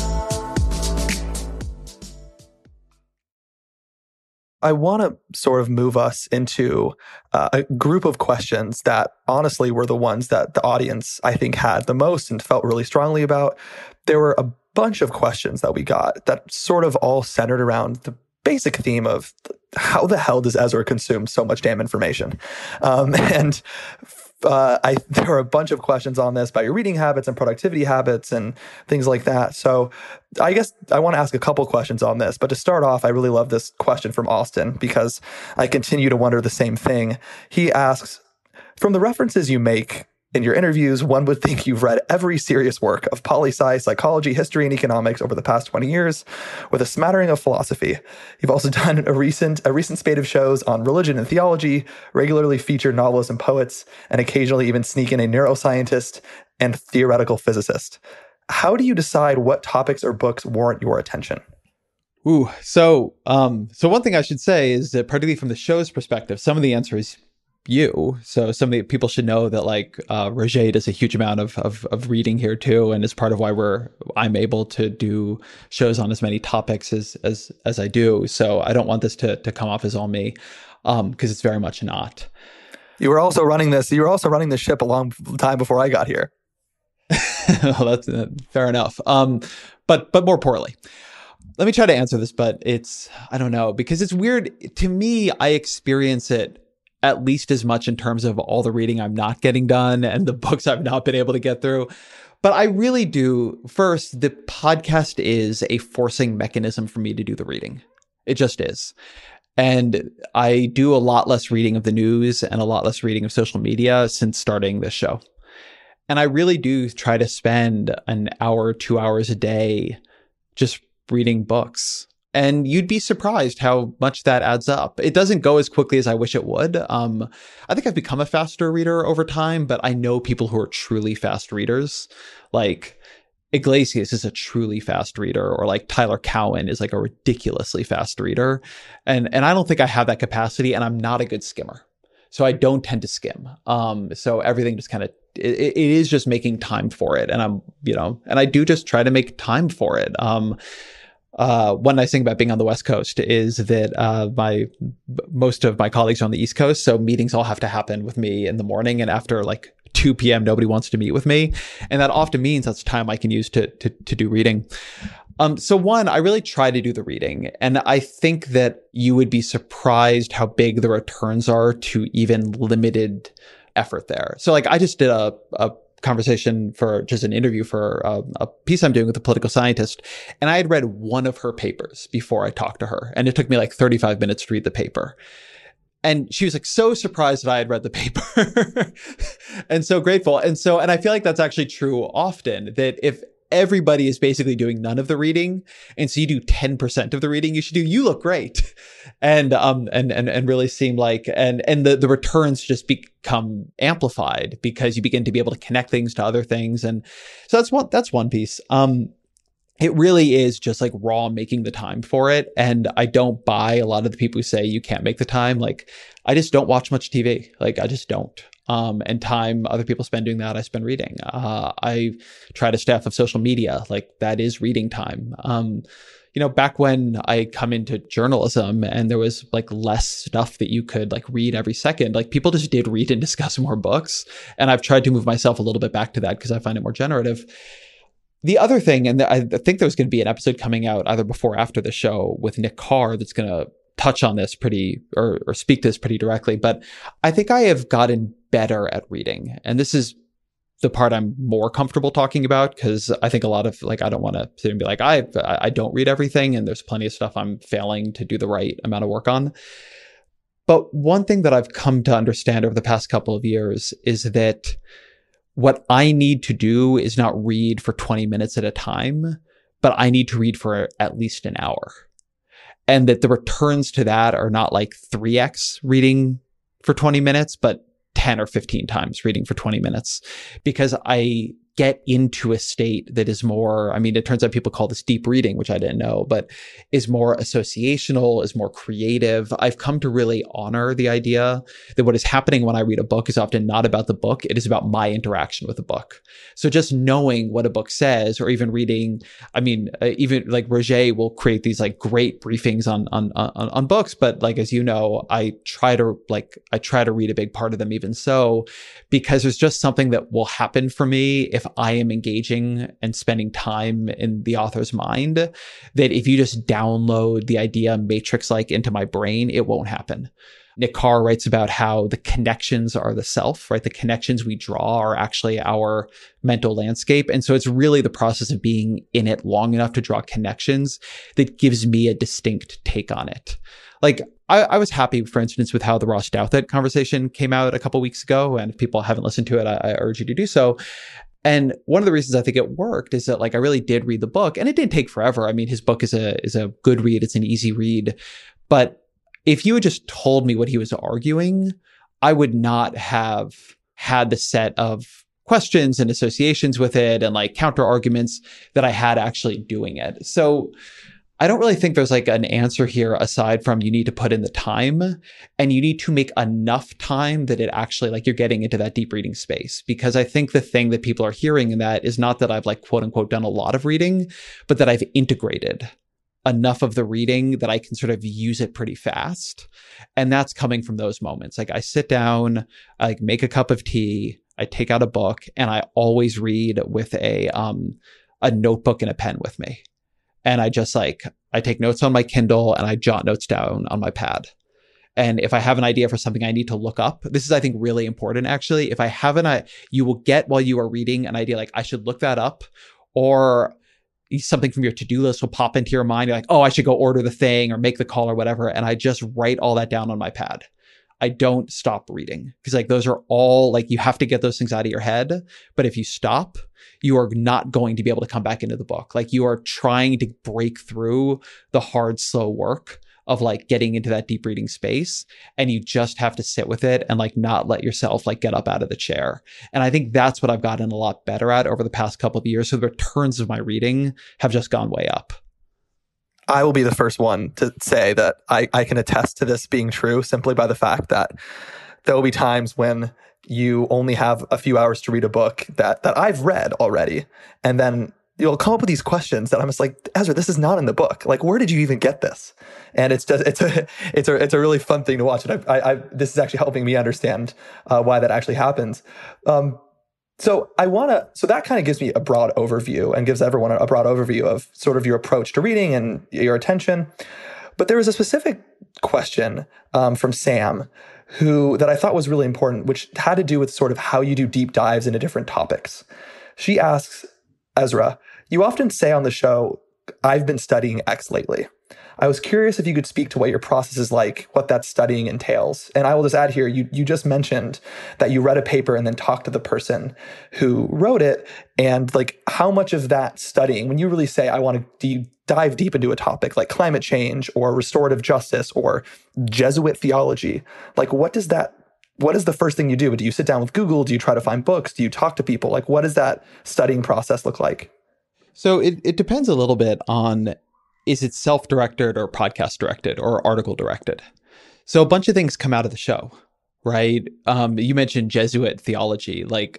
I want to sort of move us into uh, a group of questions that honestly were the ones that the audience, I think, had the most and felt really strongly about. There were a bunch of questions that we got that sort of all centered around the basic theme of how the hell does Ezra consume so much damn information? Um, and uh, I, there are a bunch of questions on this about your reading habits and productivity habits and things like that. So I guess I want to ask a couple questions on this. But to start off, I really love this question from Austin because I continue to wonder the same thing. He asks, from the references you make In your interviews, one would think you've read every serious work of poli-sci, psychology, history, and economics over the past twenty years, with a smattering of philosophy. You've also done a recent a recent spate of shows on religion and theology, regularly feature novelists and poets, and occasionally even sneak in a neuroscientist and theoretical physicist. How do you decide what topics or books warrant your attention? Ooh, so um, so one thing I should say is that particularly from the show's perspective, some of the answer is you. So some of the people should know that like uh, Roger does a huge amount of, of of reading here too, and is part of why we're I'm able to do shows on as many topics as as as I do. So I don't want this to to come off as all me, um, because it's very much not. You were also running this. You were also running the ship a long time before I got here. Well, that's uh, fair enough. Um, but but more poorly. Let me try to answer this, but it's I don't know because it's weird to me. I experience it at least as much in terms of all the reading I'm not getting done and the books I've not been able to get through. But I really do. First, the podcast is a forcing mechanism for me to do the reading. It just is. And I do a lot less reading of the news and a lot less reading of social media since starting this show. And I really do try to spend an hour, two hours a day just reading books. And you'd be surprised how much that adds up. It doesn't go as quickly as I wish it would. Um, I think I've become a faster reader over time, but I know people who are truly fast readers. Like Iglesias is a truly fast reader, or like Tyler Cowen is like a ridiculously fast reader. And, and I don't think I have that capacity, and I'm not a good skimmer. So I don't tend to skim. Um, so everything just kind of, it, it is just making time for it. And I'm, you know, and I do just try to make time for it. Um, Uh, one nice thing about being on the West Coast is that uh, my most of my colleagues are on the East Coast, so meetings all have to happen with me in the morning, and after like two p.m. nobody wants to meet with me, and that often means that's time I can use to to, to do reading. Um, so one, I really try to do the reading, and I think that you would be surprised how big the returns are to even limited effort there. So like I just did a, a conversation for just an interview for a, a piece I'm doing with a political scientist. And I had read one of her papers before I talked to her. And it took me like thirty-five minutes to read the paper. And she was like so surprised that I had read the paper and so grateful. And so, and I feel like that's actually true often, that if everybody is basically doing none of the reading, and so you do ten percent of the reading, you should do, you look great. And, um, and, and, and really seem like, and, and the, the returns just become amplified because you begin to be able to connect things to other things. And so that's one, that's one piece. Um, it really is just like raw making the time for it. And I don't buy a lot of the people who say you can't make the time. Like, I just don't watch much T V. Like, I just don't. Um, and time other people spend doing that, I spend reading. Uh, I try to stay off of social media. Like, that is reading time. Um, you know, back when I come into journalism and there was like less stuff that you could like read every second, like people just did read and discuss more books. And I've tried to move myself a little bit back to that because I find it more generative. The other thing, and I think there's going to be an episode coming out either before or after the show with Nick Carr that's going to touch on this pretty, or, or speak to this pretty directly, but I think I have gotten better at reading. And this is the part I'm more comfortable talking about, because I think a lot of, like, I don't want to sit and be like, I I don't read everything, and there's plenty of stuff I'm failing to do the right amount of work on. But one thing that I've come to understand over the past couple of years is that what I need to do is not read for twenty minutes at a time, but I need to read for at least an hour. And that the returns to that are not like three x reading for twenty minutes, but ten or fifteen times reading for twenty minutes, because I get into a state that is more, I mean, it turns out people call this deep reading, which I didn't know, but is more associational, is more creative. I've come to really honor the idea that what is happening when I read a book is often not about the book. It is about my interaction with the book. So just knowing what a book says, or even reading, I mean, uh, even like Roger will create these like great briefings on, on, on, on books. But like, as you know, I try to like, I try to read a big part of them even so, because there's just something that will happen for me if I am engaging and spending time in the author's mind, that if you just download the idea matrix-like into my brain, it won't happen. Nick Carr writes about how the connections are the self, right? The connections we draw are actually our mental landscape. And so it's really the process of being in it long enough to draw connections that gives me a distinct take on it. Like, I, I was happy, for instance, with how the Ross Douthat conversation came out a couple weeks ago. And if people haven't listened to it, I, I urge you to do so. And one of the reasons I think it worked is that like I really did read the book, and it didn't take forever. I mean, his book is a is a good read. It's an easy read. But if you had just told me what he was arguing, I would not have had the set of questions and associations with it and like counter arguments that I had actually doing it. So I don't really think there's like an answer here aside from you need to put in the time, and you need to make enough time that it actually like you're getting into that deep reading space. Because I think the thing that people are hearing in that is not that I've like quote unquote done a lot of reading, but that I've integrated enough of the reading that I can sort of use it pretty fast. And that's coming from those moments. Like I sit down, I like make a cup of tea, I take out a book, and I always read with a um a notebook and a pen with me. And I just like, I take notes on my Kindle and I jot notes down on my pad. And if I have an idea for something I need to look up, this is, I think, really important, actually. If I have an idea, you will get while you are reading an idea like, I should look that up, or something from your to-do list will pop into your mind. You're like, oh, I should go order the thing or make the call or whatever. And I just write all that down on my pad. I don't stop reading because like those are all like, you have to get those things out of your head. But if you stop, you are not going to be able to come back into the book. Like you are trying to break through the hard, slow work of like getting into that deep reading space. And you just have to sit with it and like not let yourself like get up out of the chair. And I think that's what I've gotten a lot better at over the past couple of years. So the returns of my reading have just gone way up. I will be the first one to say that I, I can attest to this being true simply by the fact that there will be times when you only have a few hours to read a book that that I've read already. And then you'll come up with these questions that I'm just like, Ezra, this is not in the book. Like, where did you even get this? And it's just, it's a, it's a, it's a really fun thing to watch. And I, I, I this is actually helping me understand uh, why that actually happens. Um, So I want to, so that kind of gives me a broad overview and gives everyone a broad overview of sort of your approach to reading and your attention. But there was a specific question um, from Sam who that I thought was really important, which had to do with sort of how you do deep dives into different topics. She asks, Ezra, you often say on the show, I've been studying X lately. I was curious if you could speak to what your process is like, what that studying entails. And I will just add here, you you just mentioned that you read a paper and then talked to the person who wrote it. And like how much of that studying, when you really say, I want to de- dive deep into a topic like climate change or restorative justice or Jesuit theology, like what does that, what is the first thing you do? Do you sit down with Google? Do you try to find books? Do you talk to people? Like what does that studying process look like? So it, it depends a little bit on, is it self-directed or podcast directed or article directed? So a bunch of things come out of the show, right? Um, you mentioned Jesuit theology. Like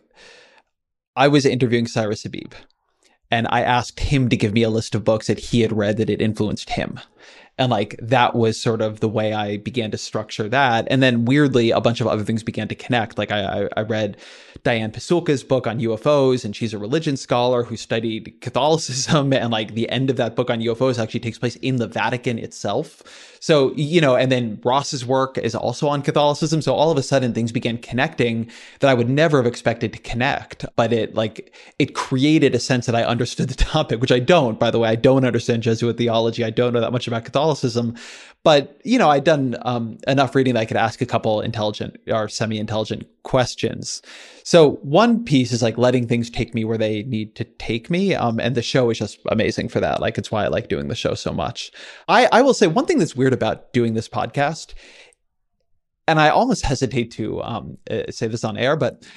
I was interviewing Cyrus Habib and I asked him to give me a list of books that he had read that had influenced him. And like, that was sort of the way I began to structure that. And then weirdly, a bunch of other things began to connect. Like I, I, I read Diane Pasulka's book on U F Os, and she's a religion scholar who studied Catholicism. And like the end of that book on U F Os actually takes place in the Vatican itself. So, you know, and then Ross's work is also on Catholicism. So all of a sudden things began connecting that I would never have expected to connect. But it like, it created a sense that I understood the topic, which I don't, by the way. I don't understand Jesuit theology. I don't know that much about Catholicism. But, you know, I'd done um, enough reading that I could ask a couple intelligent or semi-intelligent questions. So one piece is like letting things take me where they need to take me. Um, and the show is just amazing for that. Like, it's why I like doing the show so much. I, I will say one thing that's weird about doing this podcast, and I almost hesitate to um, say this on air, but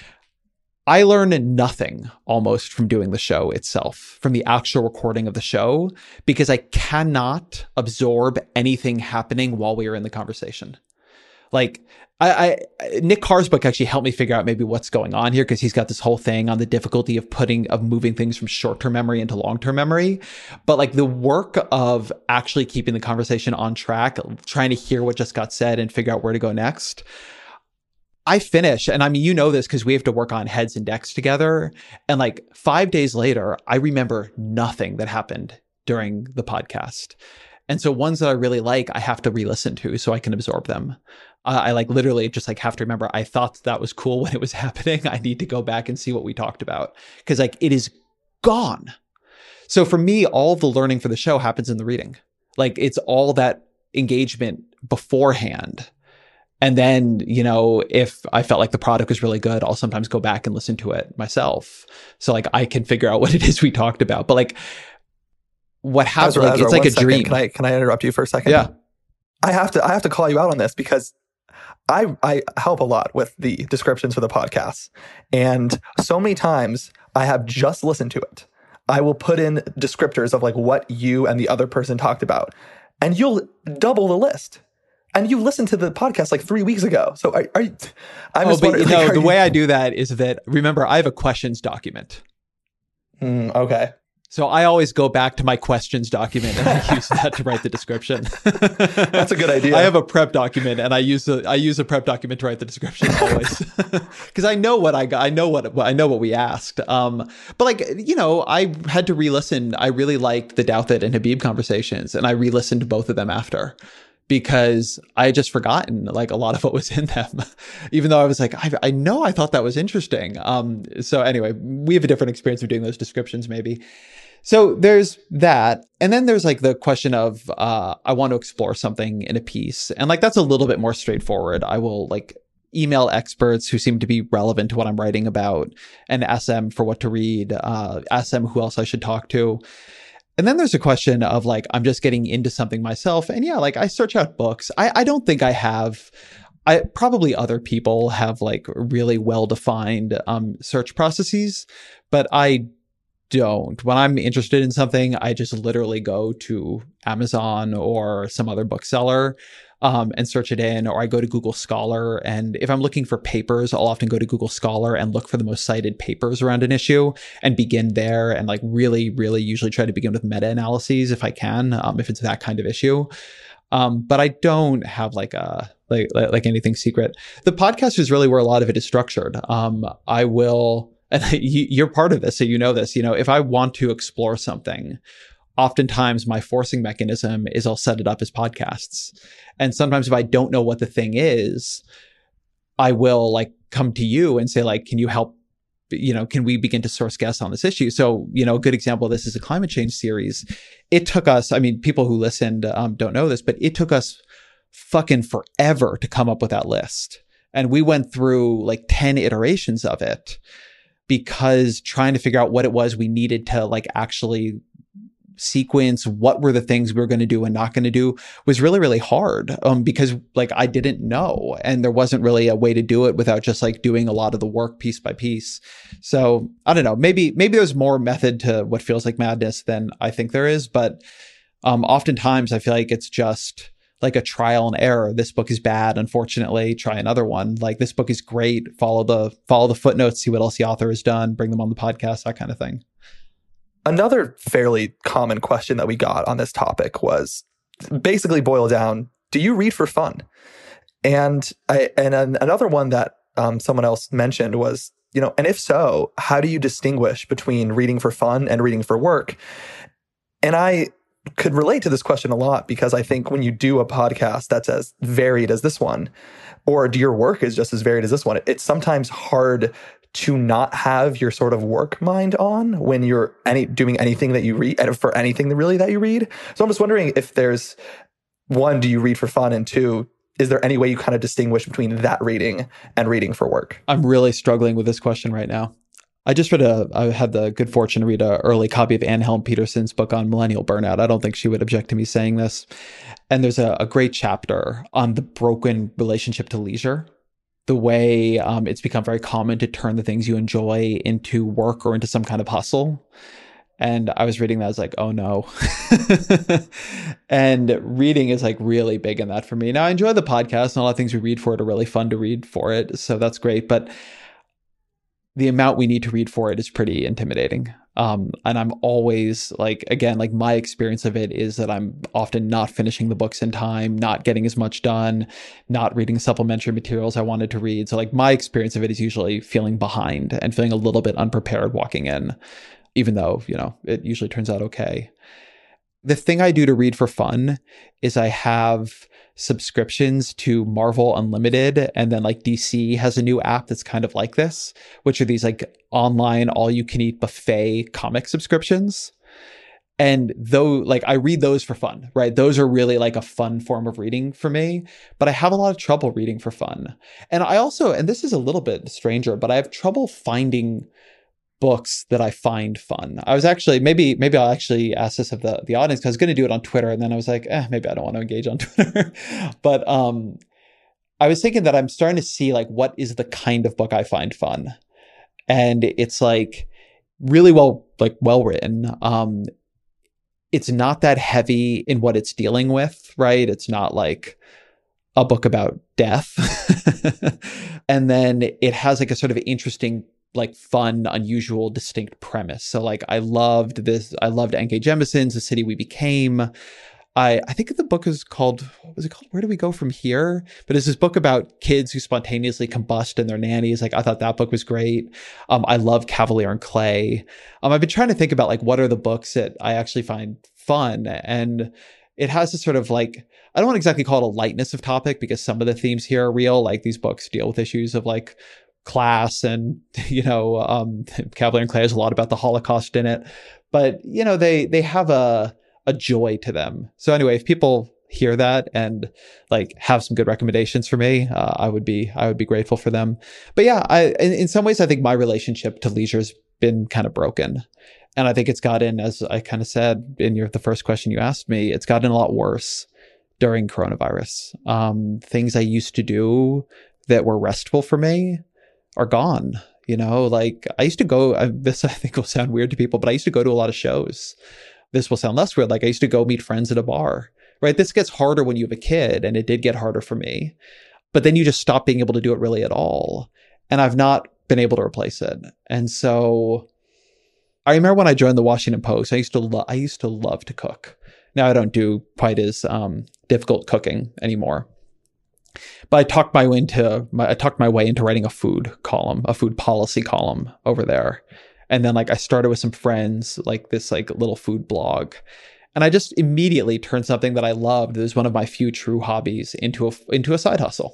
I learn nothing almost from doing the show itself, from the actual recording of the show, because I cannot absorb anything happening while we are in the conversation. Like I, I Nick Carr's book actually helped me figure out maybe what's going on here, because he's got this whole thing on the difficulty of putting, of moving things from short-term memory into long-term memory. But like the work of actually keeping the conversation on track, trying to hear what just got said and figure out where to go next, I finish, and I mean, you know this because we have to work on heads and decks together. And like five days later, I remember nothing that happened during the podcast. And so ones that I really like, I have to re-listen to so I can absorb them. Uh, I like literally just like have to remember, I thought that was cool when it was happening. I need to go back and see what we talked about, because like it is gone. So for me, all the learning for the show happens in the reading. Like it's all that engagement beforehand. And then, you know, if I felt like the product was really good, I'll sometimes go back and listen to it myself. So like I can figure out what it is we talked about. But like what happens, Ezra, like, Ezra, it's like a second. dream. Can I can I interrupt you for a second? Yeah. I have to I have to call you out on this because I I help a lot with the descriptions for the podcasts. And so many times I have just listened to it. I will put in descriptors of like what you and the other person talked about. And you'll double the list. And you listened to the podcast like three weeks ago. So are, are you, I'm oh, just but you like, know, the you, way I do that is that, remember, I have a questions document. Mm, okay. So I always go back to my questions document and I use that to write the description. That's a good idea. I have a prep document and I use a I use a prep document to write the description always, because I know what I got. I know what I know what we asked. Um, but like you know, I had to re-listen. I really liked the Douthit and Habib conversations, and I re-listened to both of them after, because I had just forgotten like a lot of what was in them, even though I was like, I, I know I thought that was interesting. Um, so anyway, we have a different experience of doing those descriptions maybe. So there's that. And then there's like the question of, uh, I want to explore something in a piece. And like, that's a little bit more straightforward. I will like email experts who seem to be relevant to what I'm writing about and ask them for what to read, uh, ask them who else I should talk to. And then there's a question of like, I'm just getting into something myself. And yeah, like I search out books. I, I don't think I have, I probably other people have like really well-defined um, search processes, but I don't. When I'm interested in something, I just literally go to Amazon or some other bookseller um, and search it in, or I go to Google Scholar. And if I'm looking for papers, I'll often go to Google Scholar and look for the most cited papers around an issue and begin there, and like really, really usually try to begin with meta-analyses if I can, um, if it's that kind of issue. Um, but I don't have like a like like anything secret. The podcast is really where a lot of it is structured. Um, I will. And you're part of this, so you know this. You know, if I want to explore something, oftentimes my forcing mechanism is I'll set it up as podcasts. And sometimes if I don't know what the thing is, I will like come to you and say like, can you help, you know, can we begin to source guests on this issue? So, you know, a good example of this is a climate change series. It took us, I mean, people who listened um, don't know this, but it took us fucking forever to come up with that list. And we went through like ten iterations of it, because trying to figure out what it was we needed to like actually sequence, what were the things we were going to do and not going to do, was really, really hard. Um, because like I didn't know, and there wasn't really a way to do it without just like doing a lot of the work piece by piece. So I don't know, maybe, maybe there's more method to what feels like madness than I think there is. But um, oftentimes I feel like it's just like a trial and error. This book is bad, unfortunately, try another one. Like this book is great. Follow the follow the footnotes, see what else the author has done, bring them on the podcast, that kind of thing. Another fairly common question that we got on this topic was basically boiled down, do you read for fun? And I and an, another one that um, someone else mentioned was, you know, and if so, how do you distinguish between reading for fun and reading for work? And I could relate to this question a lot, because I think when you do a podcast that's as varied as this one, or do your work is just as varied as this one, it's sometimes hard to not have your sort of work mind on when you're any doing anything that you read, and for anything really that you read. So I'm just wondering if there's, one, do you read for fun? And two, is there any way you kind of distinguish between that reading and reading for work? I'm really struggling with this question right now. I just read a, I had the good fortune to read an early copy of Anne Helm Peterson's book on millennial burnout. I don't think she would object to me saying this. And there's a, a great chapter on the broken relationship to leisure, the way um, it's become very common to turn the things you enjoy into work or into some kind of hustle. And I was reading that, I was like, oh no. And reading is like really big in that for me. Now I enjoy the podcast, and a lot of things we read for it are really fun to read for it. So that's great. But the amount we need to read for it is pretty intimidating. Um, and I'm always like, again, like my experience of it is that I'm often not finishing the books in time, not getting as much done, not reading supplementary materials I wanted to read. So like my experience of it is usually feeling behind and feeling a little bit unprepared walking in, even though, you know, it usually turns out okay. The thing I do to read for fun is I have subscriptions to Marvel Unlimited, and then like D C has a new app that's kind of like this, which are these like online all you can eat buffet comic subscriptions. And though, like, I read those for fun, right? Those are really like a fun form of reading for me, but I have a lot of trouble reading for fun. And I also, and this is a little bit stranger, but I have trouble finding books that I find fun. I was actually, maybe, maybe I'll actually ask this of the, the audience, because I was going to do it on Twitter. And then I was like, eh, maybe I don't want to engage on Twitter. But um, I was thinking that I'm starting to see like, what is the kind of book I find fun? And it's like really well, like well written. Um, it's not that heavy in what it's dealing with, right? It's not like a book about death. And then it has like a sort of interesting, like fun, unusual, distinct premise. So like I loved this, I loved N K Jemisin's The City We Became. I, I think the book is called, what was it called? Where Do We Go From Here? But it's this book about kids who spontaneously combust and their nannies. Like I thought that book was great. Um, I love Cavalier and Clay. Um, I've been trying to think about like, what are the books that I actually find fun? And it has this sort of like, I don't want to exactly call it a lightness of topic, because some of the themes here are real. Like these books deal with issues of like class and, you know, um, Cavalier and Clay has a lot about the Holocaust in it, but you know, they, they have a, a joy to them. So anyway, if people hear that and like have some good recommendations for me, uh, I would be, I would be grateful for them. But yeah, I, in, in some ways, I think my relationship to leisure has been kind of broken. And I think it's gotten, as I kind of said in your, the first question you asked me, it's gotten a lot worse during coronavirus. Um, things I used to do that were restful for me are gone. You know, like I used to go, I, this I think will sound weird to people, but I used to go to a lot of shows. This will sound less weird. Like I used to go meet friends at a bar, right? This gets harder when you have a kid, and it did get harder for me, but then you just stop being able to do it really at all. And I've not been able to replace it. And so I remember when I joined the Washington Post, I used to lo- I used to love to cook. Now I don't do quite as um, difficult cooking anymore, but I talked my way into my, I talked my way into writing a food column, a food policy column over there. And then like I started with some friends, like this like little food blog. And I just immediately turned something that I loved, that was one of my few true hobbies, into a, into a side hustle.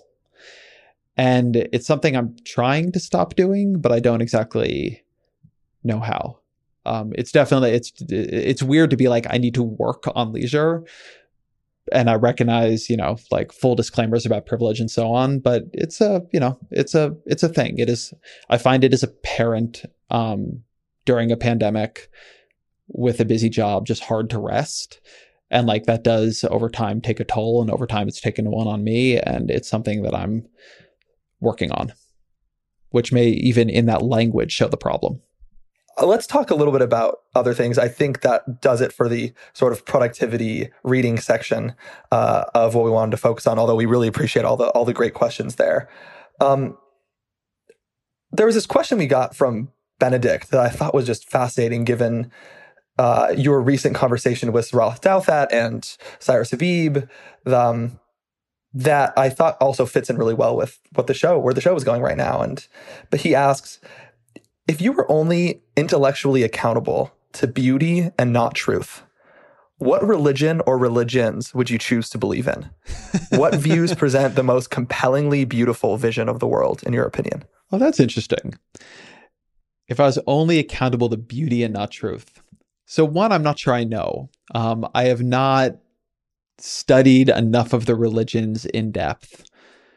And it's something I'm trying to stop doing, but I don't exactly know how. Um, it's definitely, it's, it's weird to be like, I need to work on leisure. And I recognize, you know, like full disclaimers about privilege and so on, but it's a, you know, it's a, it's a thing. It is, I find it as a parent, um, during a pandemic with a busy job, just hard to rest. And like that does over time take a toll, and over time it's taken one on me. And it's something that I'm working on, which may even in that language show the problem. Let's talk a little bit about other things. I think that does it for the sort of productivity reading section uh, of what we wanted to focus on, although we really appreciate all the all the great questions there. Um, there was this question we got from Benedict that I thought was just fascinating, given uh, your recent conversation with Roth Douthat and Cyrus Habib, um, that I thought also fits in really well with what the show, where the show is going right now. And but he asks, if you were only intellectually accountable to beauty and not truth, what religion or religions would you choose to believe in? What views present the most compellingly beautiful vision of the world, in your opinion? Well, that's interesting. If I was only accountable to beauty and not truth. So one, I'm not sure I know. Um, I have not studied enough of the religions in depth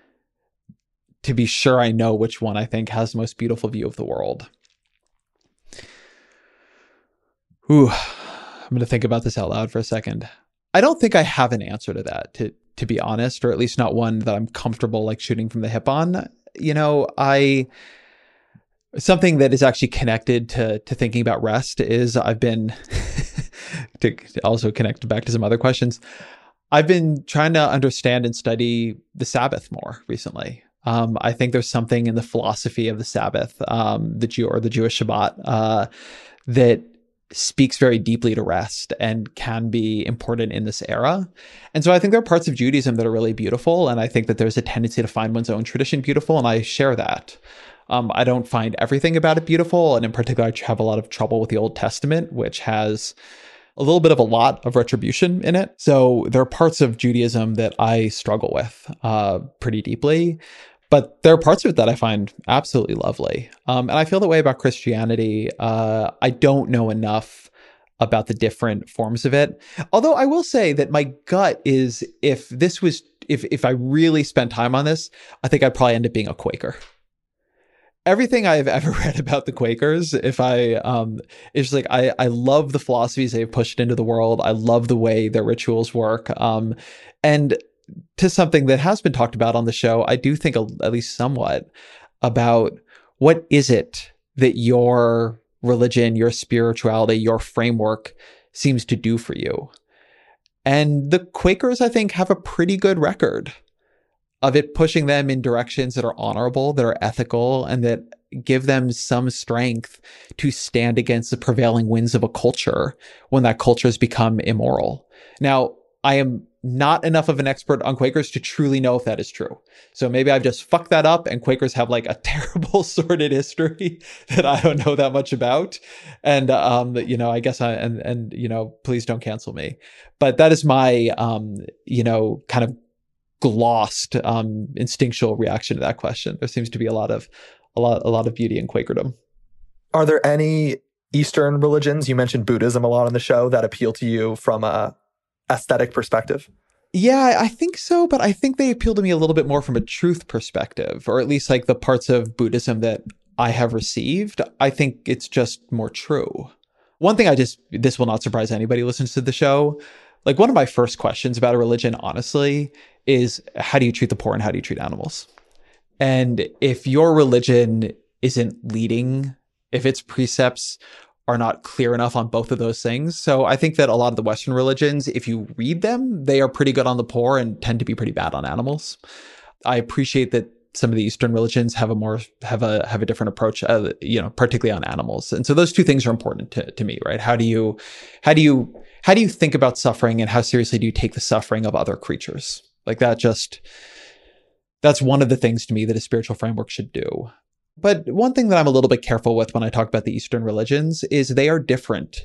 to be sure I know which one I think has the most beautiful view of the world. Ooh, I'm going to think about this out loud for a second. I don't think I have an answer to that, to to be honest, or at least not one that I'm comfortable like shooting from the hip on. You know, I something that is actually connected to to thinking about rest is I've been to also connect back to some other questions. I've been trying to understand and study the Sabbath more recently. Um, I think there's something in the philosophy of the Sabbath, um, the Jew or the Jewish Shabbat, uh, that speaks very deeply to rest and can be important in this era. And so I think there are parts of Judaism that are really beautiful. And I think that there's a tendency to find one's own tradition beautiful. And I share that. Um, I don't find everything about it beautiful. And in particular, I have a lot of trouble with the Old Testament, which has a little bit of a lot of retribution in it. So there are parts of Judaism that I struggle with uh, pretty deeply. But there are parts of it that I find absolutely lovely. Um, and I feel that way about Christianity. Uh, I don't know enough about the different forms of it. Although I will say that my gut is if this was, if if I really spent time on this, I think I'd probably end up being a Quaker. Everything I've ever read about the Quakers, if I, um, it's like, I, I love the philosophies they've pushed into the world. I love the way their rituals work. Um, and to something that has been talked about on the show, I do think a, at least somewhat about what is it that your religion, your spirituality, your framework seems to do for you. And the Quakers, I think, have a pretty good record of it pushing them in directions that are honorable, that are ethical, and that give them some strength to stand against the prevailing winds of a culture when that culture has become immoral. Now, I am not enough of an expert on Quakers to truly know if that is true. So maybe I've just fucked that up and Quakers have like a terrible sordid history that I don't know that much about. And, um, you know, I guess I, and, and, you know, please don't cancel me. But that is my, um, you know, kind of glossed, um, instinctual reaction to that question. There seems to be a lot of, a lot, a lot of beauty in Quakerdom. Are there any Eastern religions, you mentioned Buddhism a lot on the show, that appeal to you from a aesthetic perspective? Yeah, I think so, but I think they appeal to me a little bit more from a truth perspective, or at least like the parts of Buddhism that I have received. I think it's just more true. One thing I just, this will not surprise anybody who listens to the show. Like one of my first questions about a religion, honestly, is how do you treat the poor and how do you treat animals? And if your religion isn't leading, if its precepts are not clear enough on both of those things. So I think that a lot of the Western religions, if you read them, they are pretty good on the poor and tend to be pretty bad on animals. I appreciate that some of the Eastern religions have a more have a have a different approach, uh, you know, particularly on animals. And so those two things are important to, to me, right? How do you how do you how do you think about suffering, and how seriously do you take the suffering of other creatures? Like that just that's one of the things to me that a spiritual framework should do. But one thing that I'm a little bit careful with when I talk about the Eastern religions is they are different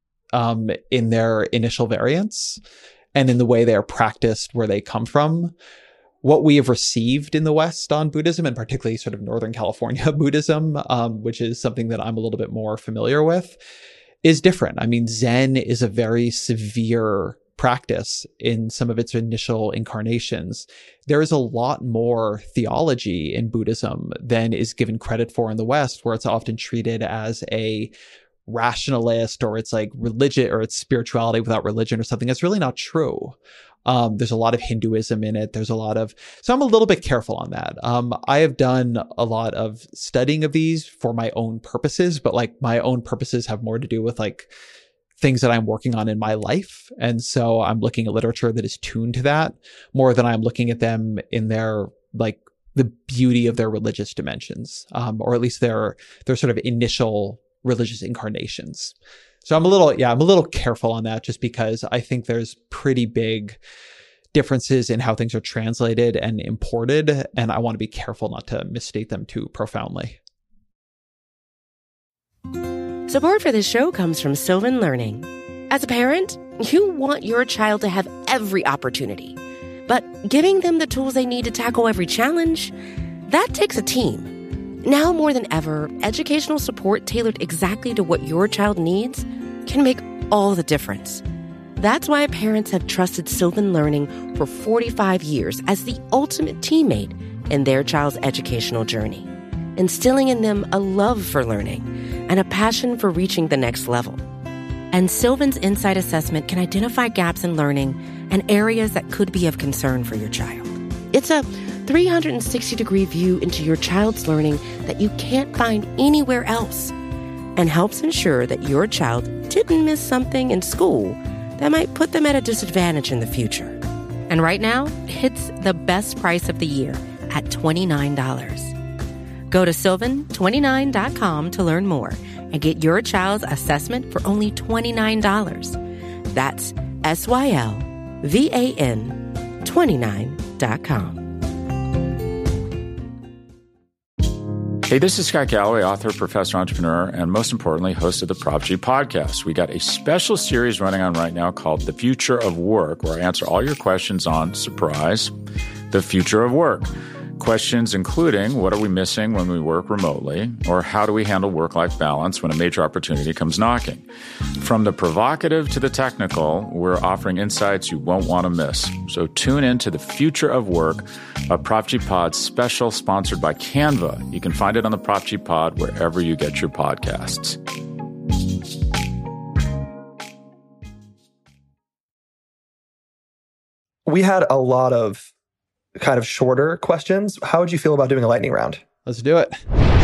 um, in their initial variants and in the way they are practiced, where they come from. What we have received in the West on Buddhism, and particularly sort of Northern California Buddhism, um, which is something that I'm a little bit more familiar with, is different. I mean, Zen is a very severe practice in some of its initial incarnations. There is a lot more theology in Buddhism than is given credit for in the West, where it's often treated as a rationalist, or it's like religion, or it's spirituality without religion or something. That's really not true. Um, there's a lot of Hinduism in it. There's a lot of, so I'm a little bit careful on that. Um, I have done a lot of studying of these for my own purposes, but like my own purposes have more to do with like things that I'm working on in my life. And so I'm looking at literature that is tuned to that more than I'm looking at them in their, like, the beauty of their religious dimensions, um, or at least their, their sort of initial religious incarnations. So I'm a little, yeah, I'm a little careful on that, just because I think there's pretty big differences in how things are translated and imported. And I want to be careful not to misstate them too profoundly. Support for this show comes from Sylvan Learning. As a parent, you want your child to have every opportunity, but giving them the tools they need to tackle every challenge, that takes a team. Now more than ever, educational support tailored exactly to what your child needs can make all the difference. That's why parents have trusted Sylvan Learning for forty-five years as the ultimate teammate in their child's educational journey, instilling in them a love for learning and a passion for reaching the next level. And Sylvan's Insight Assessment can identify gaps in learning and areas that could be of concern for your child. It's a three hundred sixty degree view into your child's learning that you can't find anywhere else, and helps ensure that your child didn't miss something in school that might put them at a disadvantage in the future. And right now, it's the best price of the year at twenty-nine dollars. Go to sylvan twenty-nine dot com to learn more and get your child's assessment for only twenty-nine dollars. That's S Y L V A N twenty-nine dot com. Hey, this is Scott Galloway, author, professor, entrepreneur, and most importantly, host of the Prop G podcast. We got a special series running on right now called The Future of Work, where I answer all your questions on, surprise, the future of work. Questions including, what are we missing when we work remotely? Or how do we handle work-life balance when a major opportunity comes knocking? From the provocative to the technical, we're offering insights you won't want to miss. So tune in to The Future of Work, a Prop G Pod special sponsored by Canva. You can find it on the Prop G Pod wherever you get your podcasts. We had a lot of kind of shorter questions. How would you feel about doing a lightning round? Let's do it.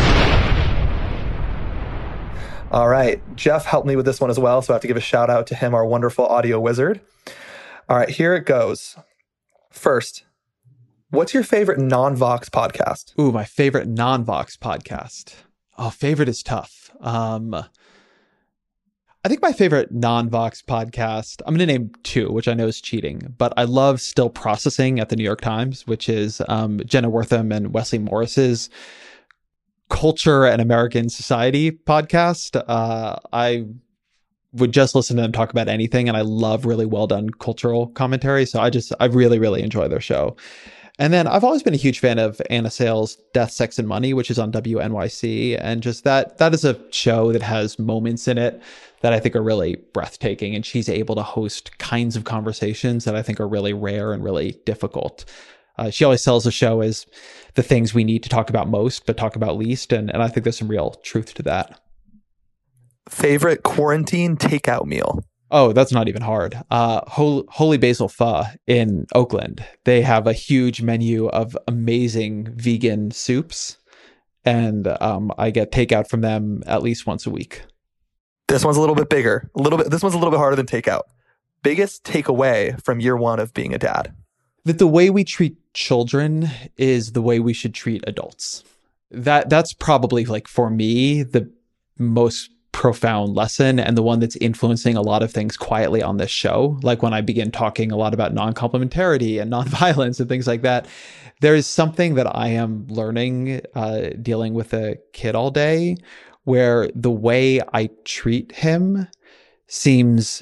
All right. Jeff helped me with this one as well, so I have to give a shout out to him, our wonderful audio wizard. All right, here it goes. First, what's your favorite non-Vox podcast? Ooh, my favorite non-Vox podcast. Oh, favorite is tough. Um, I think my favorite non-Vox podcast, I'm going to name two, which I know is cheating, but I love Still Processing at the New York Times, which is um, Jenna Wortham and Wesley Morris's Culture and American Society podcast. Uh, I would just listen to them talk about anything, and I love really well done cultural commentary. So I just, I really, really enjoy their show. And then I've always been a huge fan of Anna Sale's Death, Sex, and Money, which is on W N Y C. And just that, that is a show that has moments in it that I think are really breathtaking. And she's able to host kinds of conversations that I think are really rare and really difficult. Uh, she always sells the show as the things we need to talk about most, but talk about least. And, and I think there's some real truth to that. Favorite quarantine takeout meal? Oh, that's not even hard. Uh, Holy, Holy Basil Pho in Oakland. They have a huge menu of amazing vegan soups. And um, I get takeout from them at least once a week. This one's a little bit bigger. A little bit. This one's a little bit harder than takeout. Biggest takeaway from year one of being a dad? That the way we treat children is the way we should treat adults. That that's probably, like, for me, the most profound lesson, and the one that's influencing a lot of things quietly on this show. Like when I begin talking a lot about non-complementarity and non-violence and things like that, there is something that I am learning uh, dealing with a kid all day, where the way I treat him seems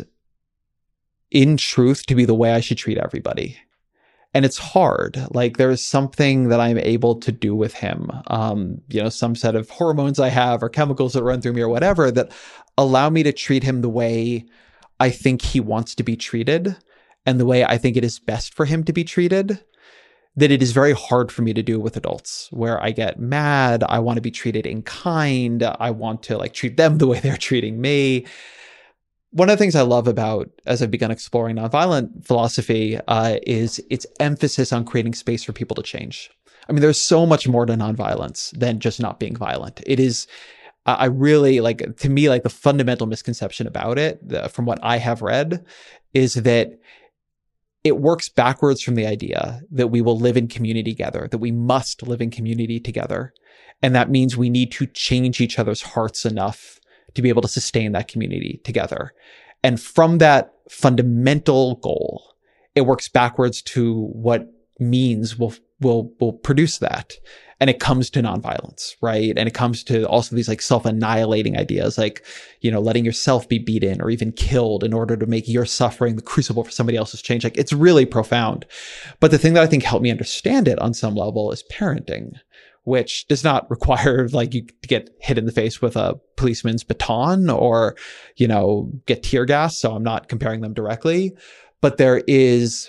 in truth to be the way I should treat everybody. And it's hard. Like, there is something that I'm able to do with him, um, you know, some set of hormones I have or chemicals that run through me or whatever that allow me to treat him the way I think he wants to be treated and the way I think it is best for him to be treated, that it is very hard for me to do with adults, where I get mad. I want to be treated in kind. I want to like treat them the way they're treating me. One of the things I love about, as I've begun exploring nonviolent philosophy, uh, is its emphasis on creating space for people to change. I mean, there's so much more to nonviolence than just not being violent. It is, I really, like, to me, like the fundamental misconception about it, the, from what I have read, is that it works backwards from the idea that we will live in community together, that we must live in community together. And that means we need to change each other's hearts enough to be able to sustain that community together. And from that fundamental goal, it works backwards to what means will will will produce that. And it comes to nonviolence, right? And it comes to also these like self-annihilating ideas, like, you know, letting yourself be beaten or even killed in order to make your suffering the crucible for somebody else's change. Like, it's really profound. But the thing that I think helped me understand it on some level is parenting, which does not require like you to get hit in the face with a policeman's baton or, you know, get tear gas. So I'm not comparing them directly, but there is,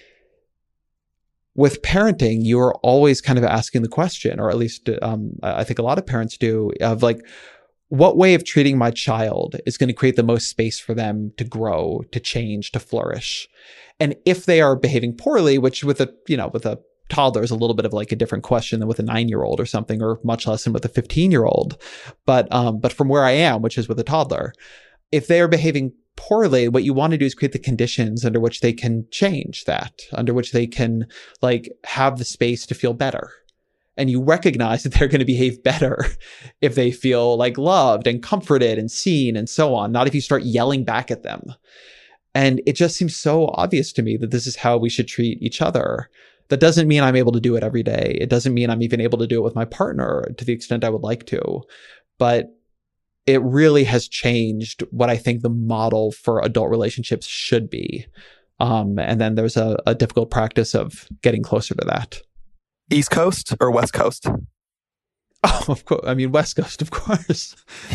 with parenting, you're always kind of asking the question, or at least um, I think a lot of parents do, of like, what way of treating my child is going to create the most space for them to grow, to change, to flourish? And if they are behaving poorly, which with a, you know, with a toddler is a little bit of like a different question than with a nine-year-old or something, or much less than with a fifteen-year-old. But um, but from where I am, which is with a toddler, if they are behaving poorly, what you want to do is create the conditions under which they can change that, under which they can like have the space to feel better. And you recognize that they're going to behave better if they feel like loved and comforted and seen and so on, not if you start yelling back at them. And it just seems so obvious to me that this is how we should treat each other. That doesn't mean I'm able to do it every day. It doesn't mean I'm even able to do it with my partner to the extent I would like to. But it really has changed what I think the model for adult relationships should be. Um, and then there's a, a difficult practice of getting closer to that. East Coast or West Coast? Oh, of course. I mean, West Coast, of course.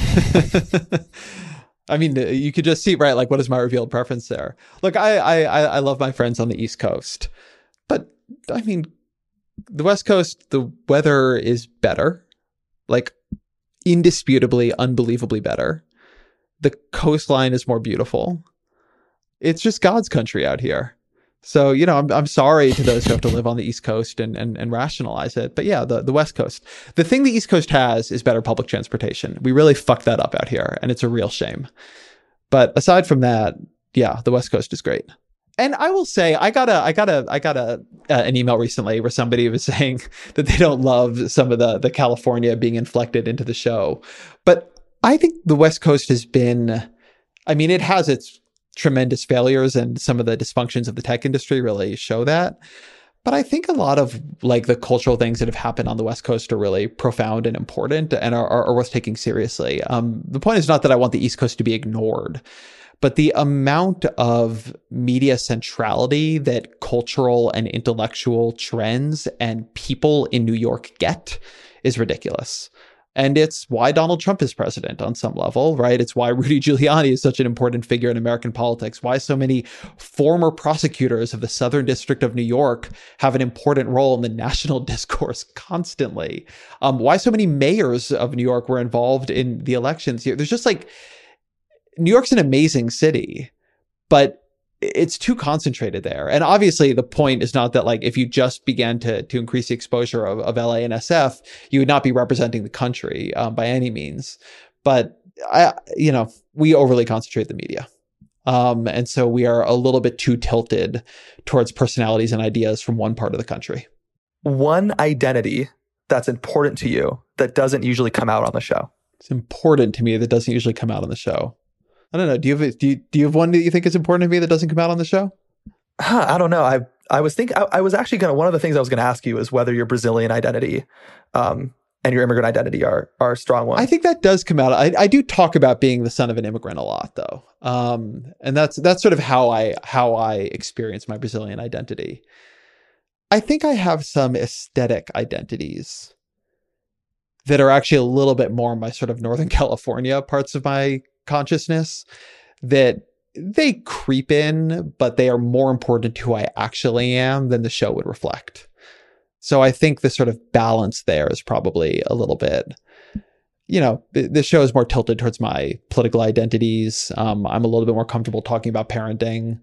I mean, you could just see, right? Like, what is my revealed preference there? Look, I, I, I love my friends on the East Coast, but I mean, the West Coast, the weather is better, like indisputably, unbelievably better. The coastline is more beautiful. It's just God's country out here. So, you know, I'm I'm sorry to those who have to live on the East Coast and, and, and rationalize it. But yeah, the, the West Coast. The thing the East Coast has is better public transportation. We really fucked that up out here, and it's a real shame. But aside from that, yeah, the West Coast is great. And I will say, I got a, I got a, I got a, uh, an email recently where somebody was saying that they don't love some of the, the California being inflected into the show. But I think the West Coast has been, I mean, it has its tremendous failures, and some of the dysfunctions of the tech industry really show that. But I think a lot of like the cultural things that have happened on the West Coast are really profound and important and are, are, are worth taking seriously. Um, the point is not that I want the East Coast to be ignored, but the amount of media centrality that cultural and intellectual trends and people in New York get is ridiculous. And it's why Donald Trump is president on some level, right? It's why Rudy Giuliani is such an important figure in American politics, why so many former prosecutors of the Southern District of New York have an important role in the national discourse constantly, um, why so many mayors of New York were involved in the elections here. There's just like, New York's an amazing city, but it's too concentrated there. And obviously the point is not that like if you just began to to increase the exposure of, of L A and S F, you would not be representing the country um, by any means. But I, you know, we overly concentrate the media. Um, and so we are a little bit too tilted towards personalities and ideas from one part of the country. One identity that's important to you that doesn't usually come out on the show. It's important to me that doesn't usually come out on the show. I don't know. Do you have do you, do you have one that you think is important to me that doesn't come out on the show? Huh, I don't know. I I was thinking. I, I was actually gonna. One of the things I was gonna ask you is whether your Brazilian identity, um, and your immigrant identity are are strong ones. I think that does come out. I I do talk about being the son of an immigrant a lot, though, um, and that's that's sort of how I how I experience my Brazilian identity. I think I have some aesthetic identities that are actually a little bit more my sort of Northern California parts of my consciousness, that they creep in, but they are more important to who I actually am than the show would reflect. So I think the sort of balance there is probably a little bit, you know, the show is more tilted towards my political identities. Um, I'm a little bit more comfortable talking about parenting,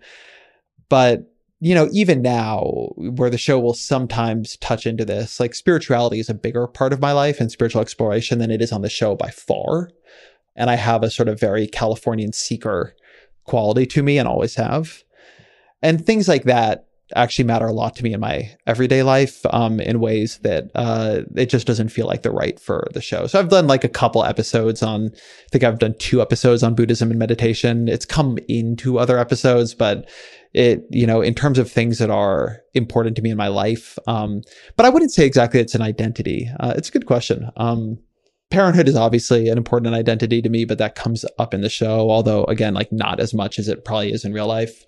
but you know, even now where the show will sometimes touch into this, like spirituality is a bigger part of my life and spiritual exploration than it is on the show by far. And I have a sort of very Californian seeker quality to me and always have. And things like that actually matter a lot to me in my everyday life um, in ways that uh, it just doesn't feel like they're right for the show. So I've done like a couple episodes on, I think I've done two episodes on Buddhism and meditation. It's come into other episodes, but it, you know, in terms of things that are important to me in my life. Um, but I wouldn't say exactly it's an identity. Uh, it's a good question. Um, Parenthood is obviously an important identity to me, but that comes up in the show, although again, like not as much as it probably is in real life.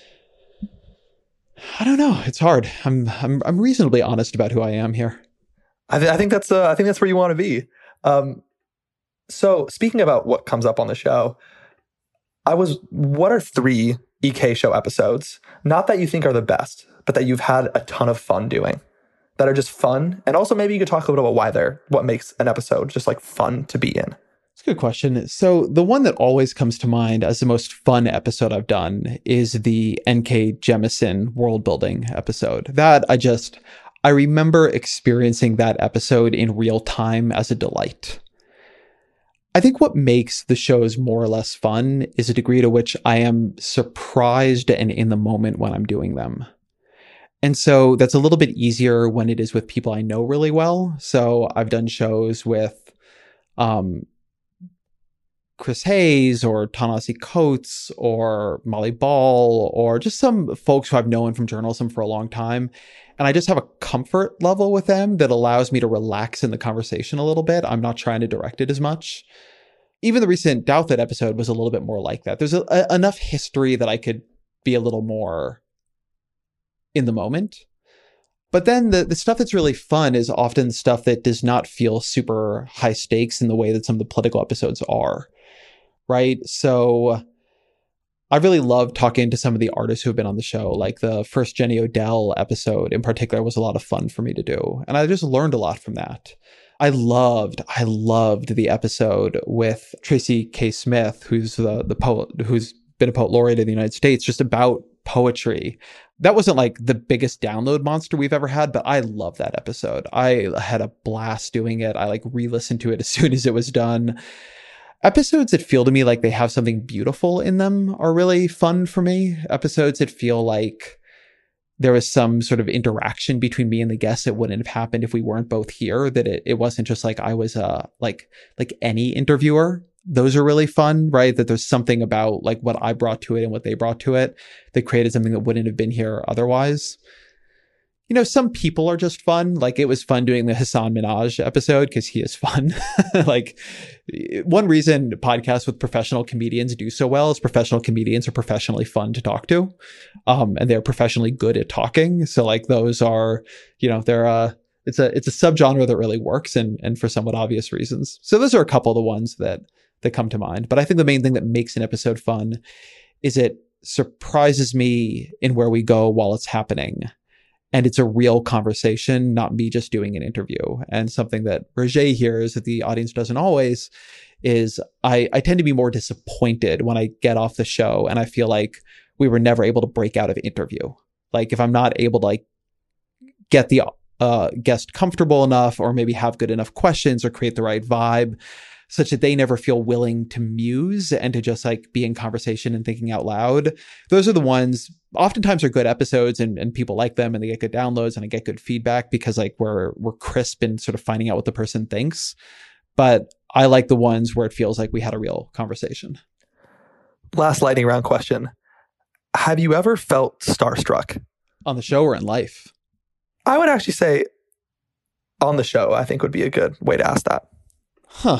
I don't know. It's hard. I'm I'm I'm reasonably honest about who I am here. I, th- I think that's uh, I think that's where you want to be. Um, so speaking about what comes up on the show, I was. What are three E K show episodes? Not that you think are the best, but that you've had a ton of fun doing. That are just fun. And also maybe you could talk a little bit about why they're, what makes an episode just like fun to be in. It's a good question. So the one that always comes to mind as the most fun episode I've done is the N K Jemisin world building episode. That I just, I remember experiencing that episode in real time as a delight. I think what makes the shows more or less fun is a degree to which I am surprised and in the moment when I'm doing them. And so that's a little bit easier when it is with people I know really well. So I've done shows with um, Chris Hayes or Ta-Nehisi Coates or Molly Ball or just some folks who I've known from journalism for a long time. And I just have a comfort level with them that allows me to relax in the conversation a little bit. I'm not trying to direct it as much. Even the recent Douthit episode was a little bit more like that. There's a, a, enough history that I could be a little more in the moment. But then the, the stuff that's really fun is often stuff that does not feel super high stakes in the way that some of the political episodes are, right? So I really love talking to some of the artists who have been on the show. Like the first Jenny Odell episode in particular was a lot of fun for me to do. And I just learned a lot from that. I loved, I loved the episode with Tracy K. Smith, who's the, the poet, who's been a poet laureate in the United States, just about poetry. That wasn't like the biggest download monster we've ever had, but I love that episode. I had a blast doing it. I like re-listened to it as soon as it was done. Episodes that feel to me like they have something beautiful in them are really fun for me. Episodes that feel like there was some sort of interaction between me and the guests that wouldn't have happened if we weren't both here, that it, it wasn't just like I was uh, like like any interviewer. Those are really fun, right? That there's something about like what I brought to it and what they brought to it that created something that wouldn't have been here otherwise. You know, some people are just fun. Like it was fun doing the Hasan Minhaj episode because he is fun. Like one reason podcasts with professional comedians do so well is professional comedians are professionally fun to talk to. Um, and they're professionally good at talking. So like those are, you know, they're uh it's a it's a subgenre that really works and and for somewhat obvious reasons. So those are a couple of the ones that that come to mind. But I think the main thing that makes an episode fun is it surprises me in where we go while it's happening. And it's a real conversation, not me just doing an interview. And something that Roger hears that the audience doesn't always is I, I tend to be more disappointed when I get off the show and I feel like we were never able to break out of interview. Like if I'm not able to like get the uh, guest comfortable enough or maybe have good enough questions or create the right vibe such that they never feel willing to muse and to just like be in conversation and thinking out loud. Those are the ones oftentimes are good episodes and, and people like them and they get good downloads and I get good feedback because like we're, we're crisp in sort of finding out what the person thinks. But I like the ones where it feels like we had a real conversation. Last lightning round question. Have you ever felt starstruck? On the show or in life? I would actually say on the show, I think would be a good way to ask that. Huh.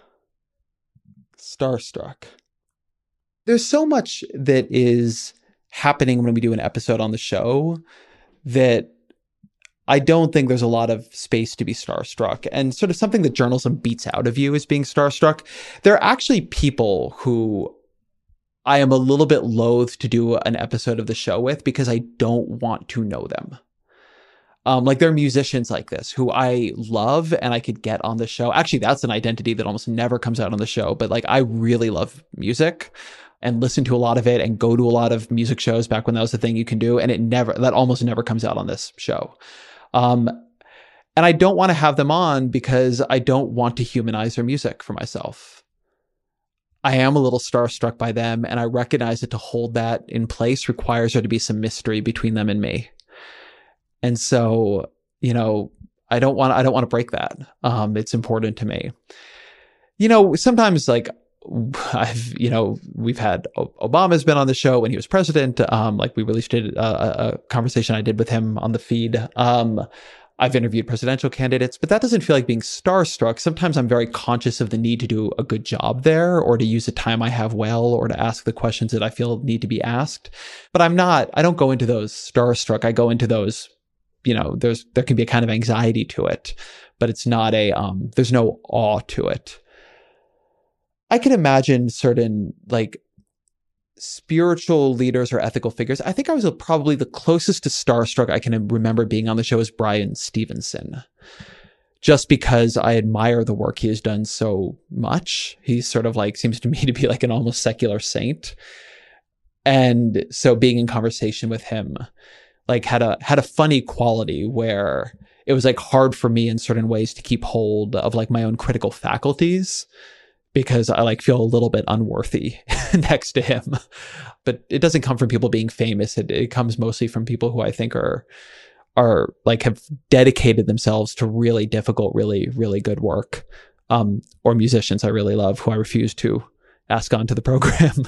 Starstruck. There's so much that is happening when we do an episode on the show that I don't think there's a lot of space to be starstruck. And sort of something that journalism beats out of you is being starstruck. There are actually people who I am a little bit loath to do an episode of the show with because I don't want to know them. Um, like there are musicians like this who I love and I could get on the show. Actually, that's an identity that almost never comes out on the show. But like I really love music and listen to a lot of it and go to a lot of music shows back when that was the thing you can do. And it never, that almost never comes out on this show. Um, and I don't want to have them on because I don't want to humanize their music for myself. I am a little starstruck by them and I recognize that to hold that in place requires there to be some mystery between them and me. And so, you know, I don't want I don't want to break that. Um, it's important to me. You know, sometimes like I've, you know, we've had Obama's been on the show when he was president. Um, like we released a, a conversation I did with him on the feed. Um, I've interviewed presidential candidates, but that doesn't feel like being starstruck. Sometimes I'm very conscious of the need to do a good job there or to use the time I have well or to ask the questions that I feel need to be asked. But I'm not, I don't go into those starstruck. I go into those, you know, there's, there can be a kind of anxiety to it, but it's not a, um, there's no awe to it. I can imagine certain like spiritual leaders or ethical figures. I think I was probably the closest to starstruck I can remember being on the show is Bryan Stevenson, just because I admire the work he has done so much. He sort of like seems to me to be like an almost secular saint. And so being in conversation with him, like had a, had a funny quality where it was like hard for me in certain ways to keep hold of like my own critical faculties because I like feel a little bit unworthy next to him. But it doesn't come from people being famous. It, it comes mostly from people who I think are, are like have dedicated themselves to really difficult, really, really good work. Um, or musicians I really love who I refuse to ask onto the program.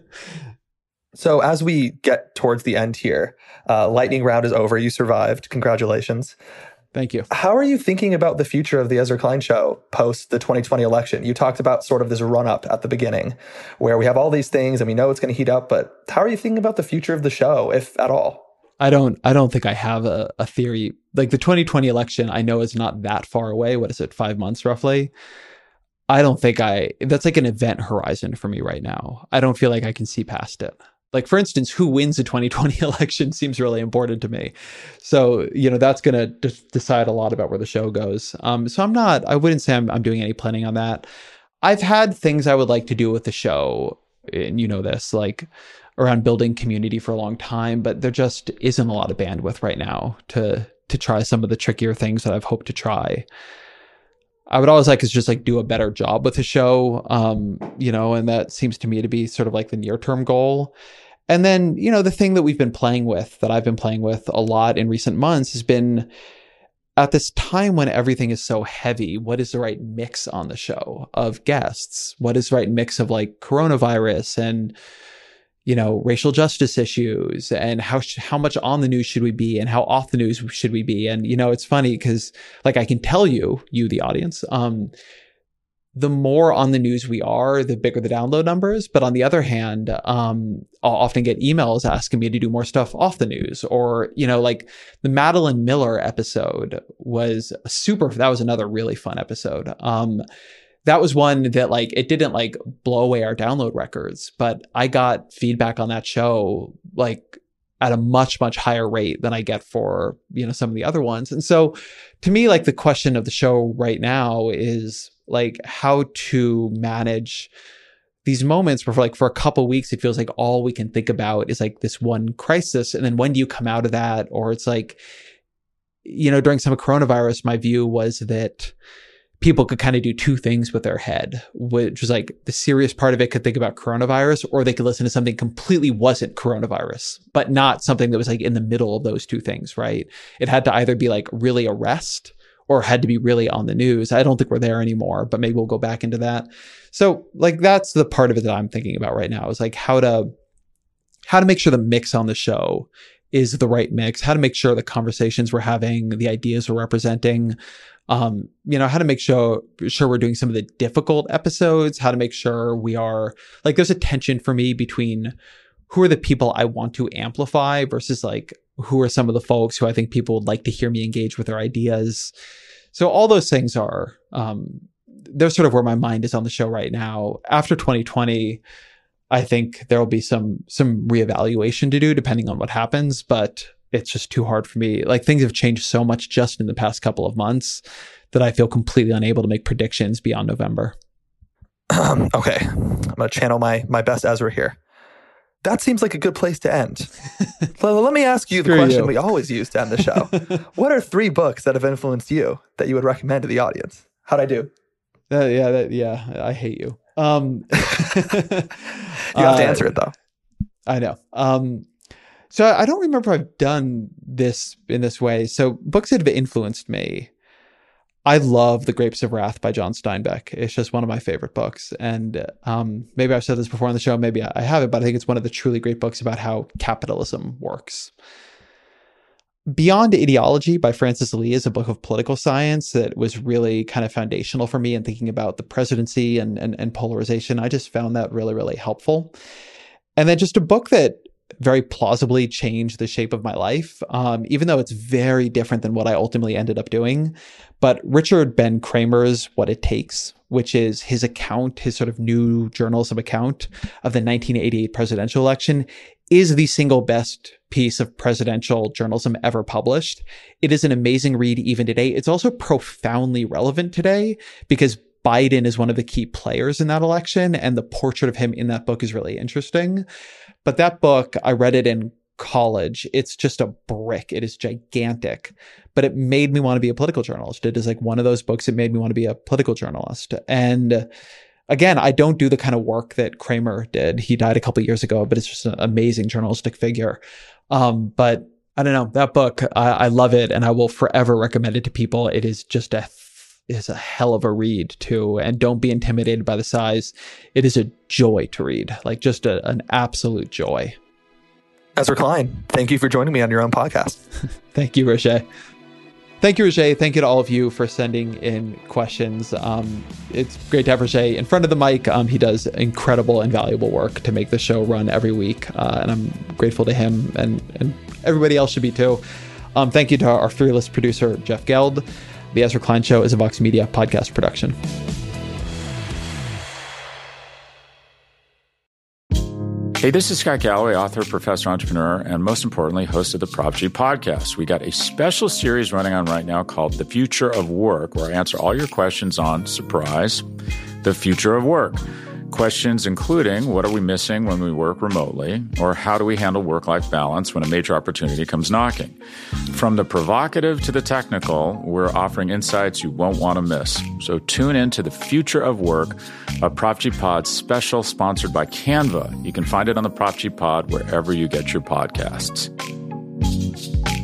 So as we get towards the end here, uh, lightning round is over. You survived. Congratulations. Thank you. How are you thinking about the future of the Ezra Klein Show post the twenty twenty election? You talked about sort of this run up at the beginning where we have all these things and we know it's going to heat up, but how are you thinking about the future of the show, if at all? I don't I don't think I have a, a theory. Like the twenty twenty election, I know is not that far away. What is it, five months roughly? I don't think I, that's like an event horizon for me right now. I don't feel like I can see past it. Like, for instance, who wins the twenty twenty election seems really important to me. So, you know, that's going to d- decide a lot about where the show goes. Um, so I'm not, I wouldn't say I'm, I'm doing any planning on that. I've had things I would like to do with the show, and you know this, like around building community for a long time, but there just isn't a lot of bandwidth right now to to try some of the trickier things that I've hoped to try. I would always like to just like do a better job with the show, um, you know, and that seems to me to be sort of like the near-term goal. And then, you know, the thing that we've been playing with, that I've been playing with a lot in recent months, has been at this time when everything is so heavy, what is the right mix on the show of guests? What is the right mix of like coronavirus and, you know, racial justice issues, and how sh- how much on the news should we be, and how off the news should we be? And, you know, it's funny because like I can tell you, you, the audience, um, the more on the news we are, the bigger the download numbers. But on the other hand, um, I'll often get emails asking me to do more stuff off the news, or, you know, like the Madeline Miller episode was super, that was another really fun episode. Um, That was one that like, it didn't like blow away our download records, but I got feedback on that show like at a much, much higher rate than I get for, you know, some of the other ones. And so to me, like the question of the show right now is like how to manage these moments where for like for a couple of weeks, it feels like all we can think about is like this one crisis. And then when do you come out of that? Or it's like, you know, during some of coronavirus, my view was that people could kind of do two things with their head, which was like the serious part of it could think about coronavirus, or they could listen to something completely wasn't coronavirus, but not something that was like in the middle of those two things, right? It had to either be like really a rest or had to be really on the news. I don't think we're there anymore, but maybe we'll go back into that. So like, that's the part of it that I'm thinking about right now is like how to, how to make sure the mix on the show is the right mix, how to make sure the conversations we're having, the ideas we're representing, Um, you know, how to make sure, sure we're doing some of the difficult episodes, how to make sure we are, like, there's a tension for me between who are the people I want to amplify versus like, who are some of the folks who I think people would like to hear me engage with their ideas. So all those things are, um, they're sort of where my mind is on the show right now. After twenty twenty, I think there will be some, some reevaluation to do depending on what happens, but it's just too hard for me. Like things have changed so much just in the past couple of months that I feel completely unable to make predictions beyond November. Um, okay. I'm going to channel my, my best Ezra here. That seems like a good place to end. So let me ask you the Screw question you. we always use to end the show. What are three books that have influenced you that you would recommend to the audience? How'd I do? Uh, yeah, that, yeah, I hate you. Um, you have to uh, answer it though. I know. Um, So I don't remember if I've done this in this way. So books that have influenced me. I love The Grapes of Wrath by John Steinbeck. It's just one of my favorite books. And um, maybe I've said this before on the show, maybe I haven't, but I think it's one of the truly great books about how capitalism works. Beyond Ideology by Francis Lee is a book of political science that was really kind of foundational for me in thinking about the presidency and, and, and polarization. I just found that really, really helpful. And then just a book that very plausibly changed the shape of my life, um, even though it's very different than what I ultimately ended up doing. But Richard Ben Kramer's What It Takes, which is his account, his sort of new journalism account of the nineteen eighty-eight presidential election, is the single best piece of presidential journalism ever published. It is an amazing read even today. It's also profoundly relevant today because Biden is one of the key players in that election, and the portrait of him in that book is really interesting. But that book, I read it in college. It's just a brick. It is gigantic, but it made me want to be a political journalist. It is like one of those books that made me want to be a political journalist. And again, I don't do the kind of work that Kramer did. He died a couple of years ago, but it's just an amazing journalistic figure. Um, but I don't know, that book, I, I love it, and I will forever recommend it to people. It is just a is a hell of a read too. And don't be intimidated by the size. It is a joy to read, like just a, an absolute joy. Ezra Klein, thank you for joining me on your own podcast. Thank you, Roger. Thank you, Roger. Thank you to all of you for sending in questions. Um, it's great to have Roger in front of the mic. Um, he does incredible and valuable work to make the show run every week. Uh, and I'm grateful to him and, and everybody else should be too. Um, thank you to our, our fearless producer, Jeff Geld. The Ezra Klein Show is a Vox Media podcast production. Hey, this is Scott Galloway, author, professor, entrepreneur, and most importantly, host of the Prop G podcast. We got a special series running on right now called The Future of Work, where I answer all your questions on, surprise, the future of work. Questions including, what are we missing when we work remotely? Or how do we handle work-life balance when a major opportunity comes knocking? From the provocative to the technical, we're offering insights you won't want to miss. So tune in to The Future of Work, a Prop G Pod special sponsored by Canva. You can find it on the Prop G Pod wherever you get your podcasts.